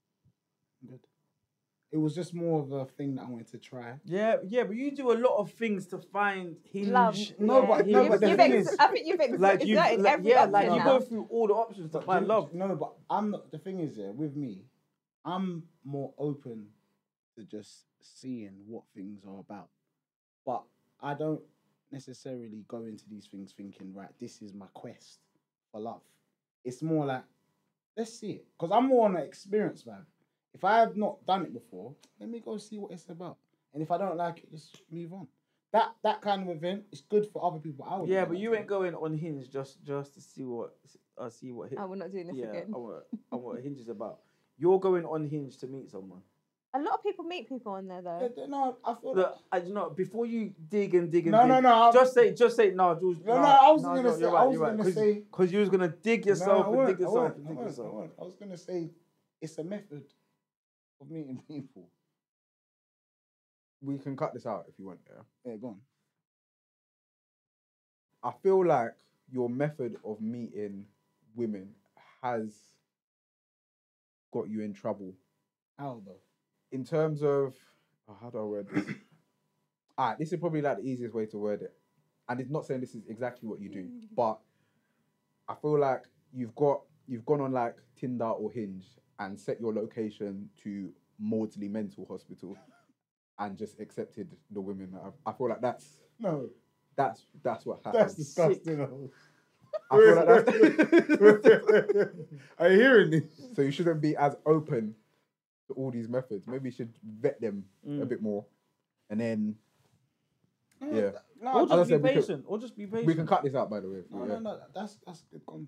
I'm good. It was just more of a thing that I wanted to try. Yeah, yeah, but you do a lot of things to find hinge. Love. No, yeah. but- no, You've- but the you've thing ex- is- I think you've ex- Like you, exerted like, every yeah, option like you now. go through all the options to find Do- love. No, but I'm not. The thing is, yeah, with me, I'm more open to just seeing what things are about. But I don't necessarily go into these things thinking, right, this is my quest for love. It's more like, let's see it. Because I'm more on an experience vibe. If I have not done it before, let me go see what it's about. And if I don't like it, just move on. That that kind of event is good for other people. I would Yeah, but you ain't going on Hinge just just to see what uh, see what. Hi- Oh, we're not doing this yeah, again. I want I want Hinge is about. You're going on Hinge to meet someone. A lot of people meet people on there though. Yeah, no, I feel Look, I you know before you dig and dig and No, dig. no, no, I'm- Just say, just say no, Jules. No, no, I was gonna no, say- you're I right, was you're right, gonna cause, say- because you was gonna dig No, yourself I and weren't, dig I yourself weren't, and I dig weren't, I yourself. weren't. I was gonna say it's a method of meeting people. We can cut this out if you want. Yeah. Yeah, go on. I feel like your method of meeting women has got you in trouble. How though? In terms of, oh, how do I word this? Ah, this is probably like the easiest way to word it. And it's not saying this is exactly what you do, but I feel like you've got you've gone on like Tinder or Hinge and set your location to Maudsley Mental Hospital and just accepted the women. That I, I feel like that's No, that's that's what happened. that's disgusting. I feel like that's Are you hearing this? so you shouldn't be as open to all these methods. Maybe you should vet them a Mm. bit more, and then yeah, No, Or As I just be said, we could- patient. Or just be patient. we can cut this out by the way. no, yeah. no, no. That's that's good content.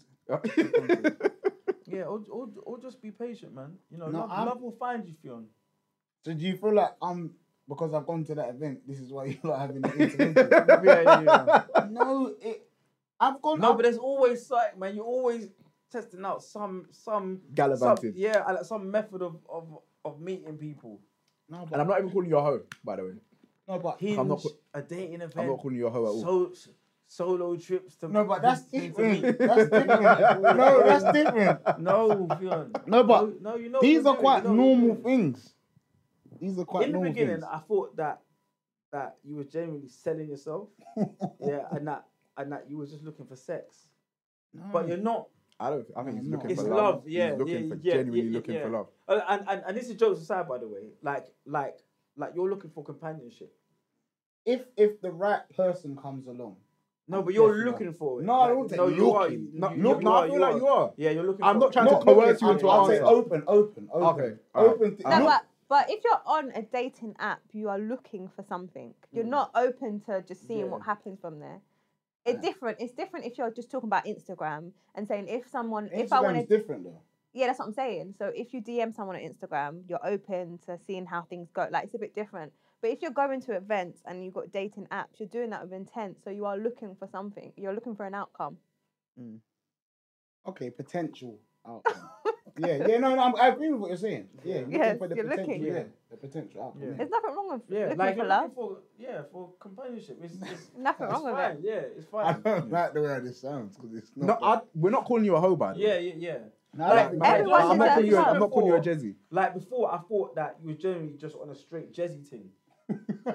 Yeah, or, or, or just be patient, man. You know, No, love, I'm- love will find you, Fionn. So do you feel like I'm because I've gone to that event? This is why you're not having the intervention. Yeah, yeah, yeah. No, it. I've gone. No, I've- but there's always something, man. You're always testing out some some some, Gallivanting. yeah, and like some method of, of of meeting people. no, but And I'm not even calling you a hoe, by the way. no, but Hinge, I'm not co- a dating event. I'm not calling you a hoe at all. so, solo trips to no, but that's to- to different. meet. That's different. No, that's different. No, Fionn. No, but no, no, you know These what are you're quite doing, you know what you're normal doing. things. These are quite In the normal beginning, things. I thought that that you were genuinely selling yourself, yeah, and that and that you were just looking for sex, No. but you're not. I don't. I think No, he's no. looking It's for love, love. yeah, He's looking yeah, for yeah, genuinely yeah, looking yeah. for love. Uh, And, and and this is jokes aside, by the way. Like like like you're looking for companionship. if if the right person comes along. No, I'm but you're definitely- looking for it. No, I don't no, think you are. looking. You, No, you, look, you no, are, I feel like you are. Yeah, you're looking. I'm for not it. trying to Not coerce you looking, into I'll an say answer. open, open, open. Okay, alright. Open. To, No, look, but but if you're on a dating app, you are looking for something. You're Mm. not open to just seeing Yeah. what happens from there. It's Yeah. different. It's different if you're just talking about Instagram and saying if someone, if I Instagram's wanted, different though. yeah, that's what I'm saying. So if you D M someone on Instagram, you're open to seeing how things go. Like it's a bit different. But if you're going to events and you've got dating apps, you're doing that with intent. So you are looking for something. You're looking for an outcome. Okay, potential outcome. yeah, yeah, no, no, I'm, I agree with what you're saying. Yeah, you're Yes, looking for the you're potential. looking. Yeah, the potential outcome. Yeah. Yeah. There's nothing wrong with Yeah, looking like for you're love. looking for yeah for companionship. It's, it's Nothing it's wrong with fine. it. Yeah, it's I fine. don't like the way this sounds because it's No, not. I, we're not calling you a hoe, by the Yeah, way. yeah, yeah. No, I Like, don't think like, everyone I'm not deserves calling you. love. I'm not calling you a Before- Jezzy. Like before, I thought that you were generally just on a straight Jezzy thing. no,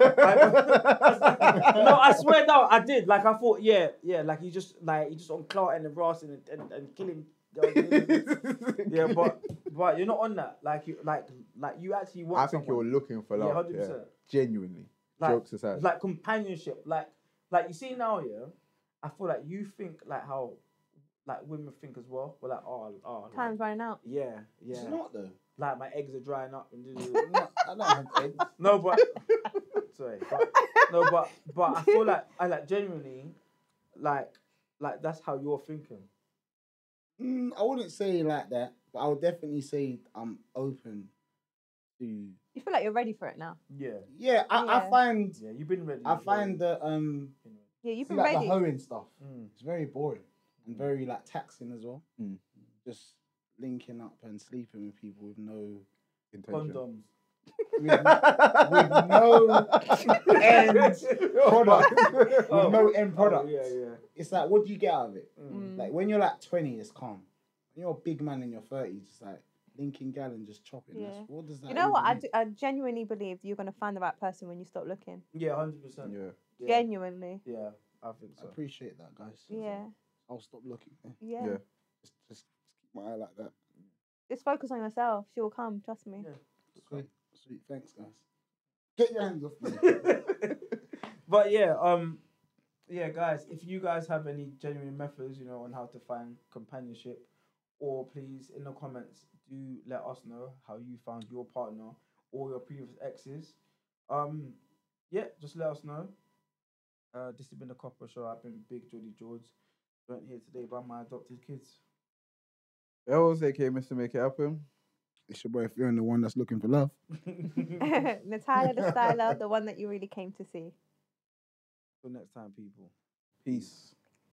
I swear no, I did. Like I thought, yeah, yeah, like you just like you just on clouting and rassing and, and, and killing. Yeah, but but you're not on that. Like you like like you actually want. I think someone. you're looking for Yeah, love. hundred Yeah, percent. genuinely. Like, Jokes aside. like companionship. Like like you see now, yeah. I feel like you think like how like women think as well. We're like, oh, oh, like, Time's running out. yeah, yeah. It's not though. Like my eggs are drying up and I'm not- I don't have eggs. no, but sorry, but, no, but but I feel like I like genuinely, like like that's how you're thinking. Mm, I wouldn't say like that, but I would definitely say I'm open to. You feel like you're ready for it now. Yeah, Yeah, I, I Yeah. find yeah. You've been ready. I you've find been that um Yeah, you've see, been like ready. the hoeing stuff. Mm. It's very boring and very like taxing as well. Mm. Just linking up and sleeping with people with no Intention. Condoms. with, with no end product. With Oh. no end product. Oh, yeah, yeah. It's like, what do you get out of it? Mm. Like when you're like twenty, it's calm. When you're a big man in your thirties, it's like linking gal and just chopping. Yeah. That's, what does that You know what? I, even do, I genuinely believe you're going to find the right person when you stop looking. Yeah, hundred percent. Yeah. Yeah, Genuinely. yeah. I think I so. appreciate that, guys. Yeah. I'll stop looking. Yeah. Yeah. Yeah. Just, just keep my eye like that. Just focus on yourself. She will come. Trust me. Yeah. Sweet. Sweet, thanks, guys. Get your hands off me. But yeah, um, yeah, guys, if you guys have any genuine methods, you know, on how to find companionship, or please in the comments do let us know how you found your partner or your previous exes. Um, yeah, just let us know. Uh, this has been the Copper Show. I've been Big Geordie George. Joined here today by my adopted kids. Els, aka Mister Make It Happen. It's your boy Fiona, the one that's looking for love. Natalia the styler, the one that you really came to see. Till next time, people. Peace.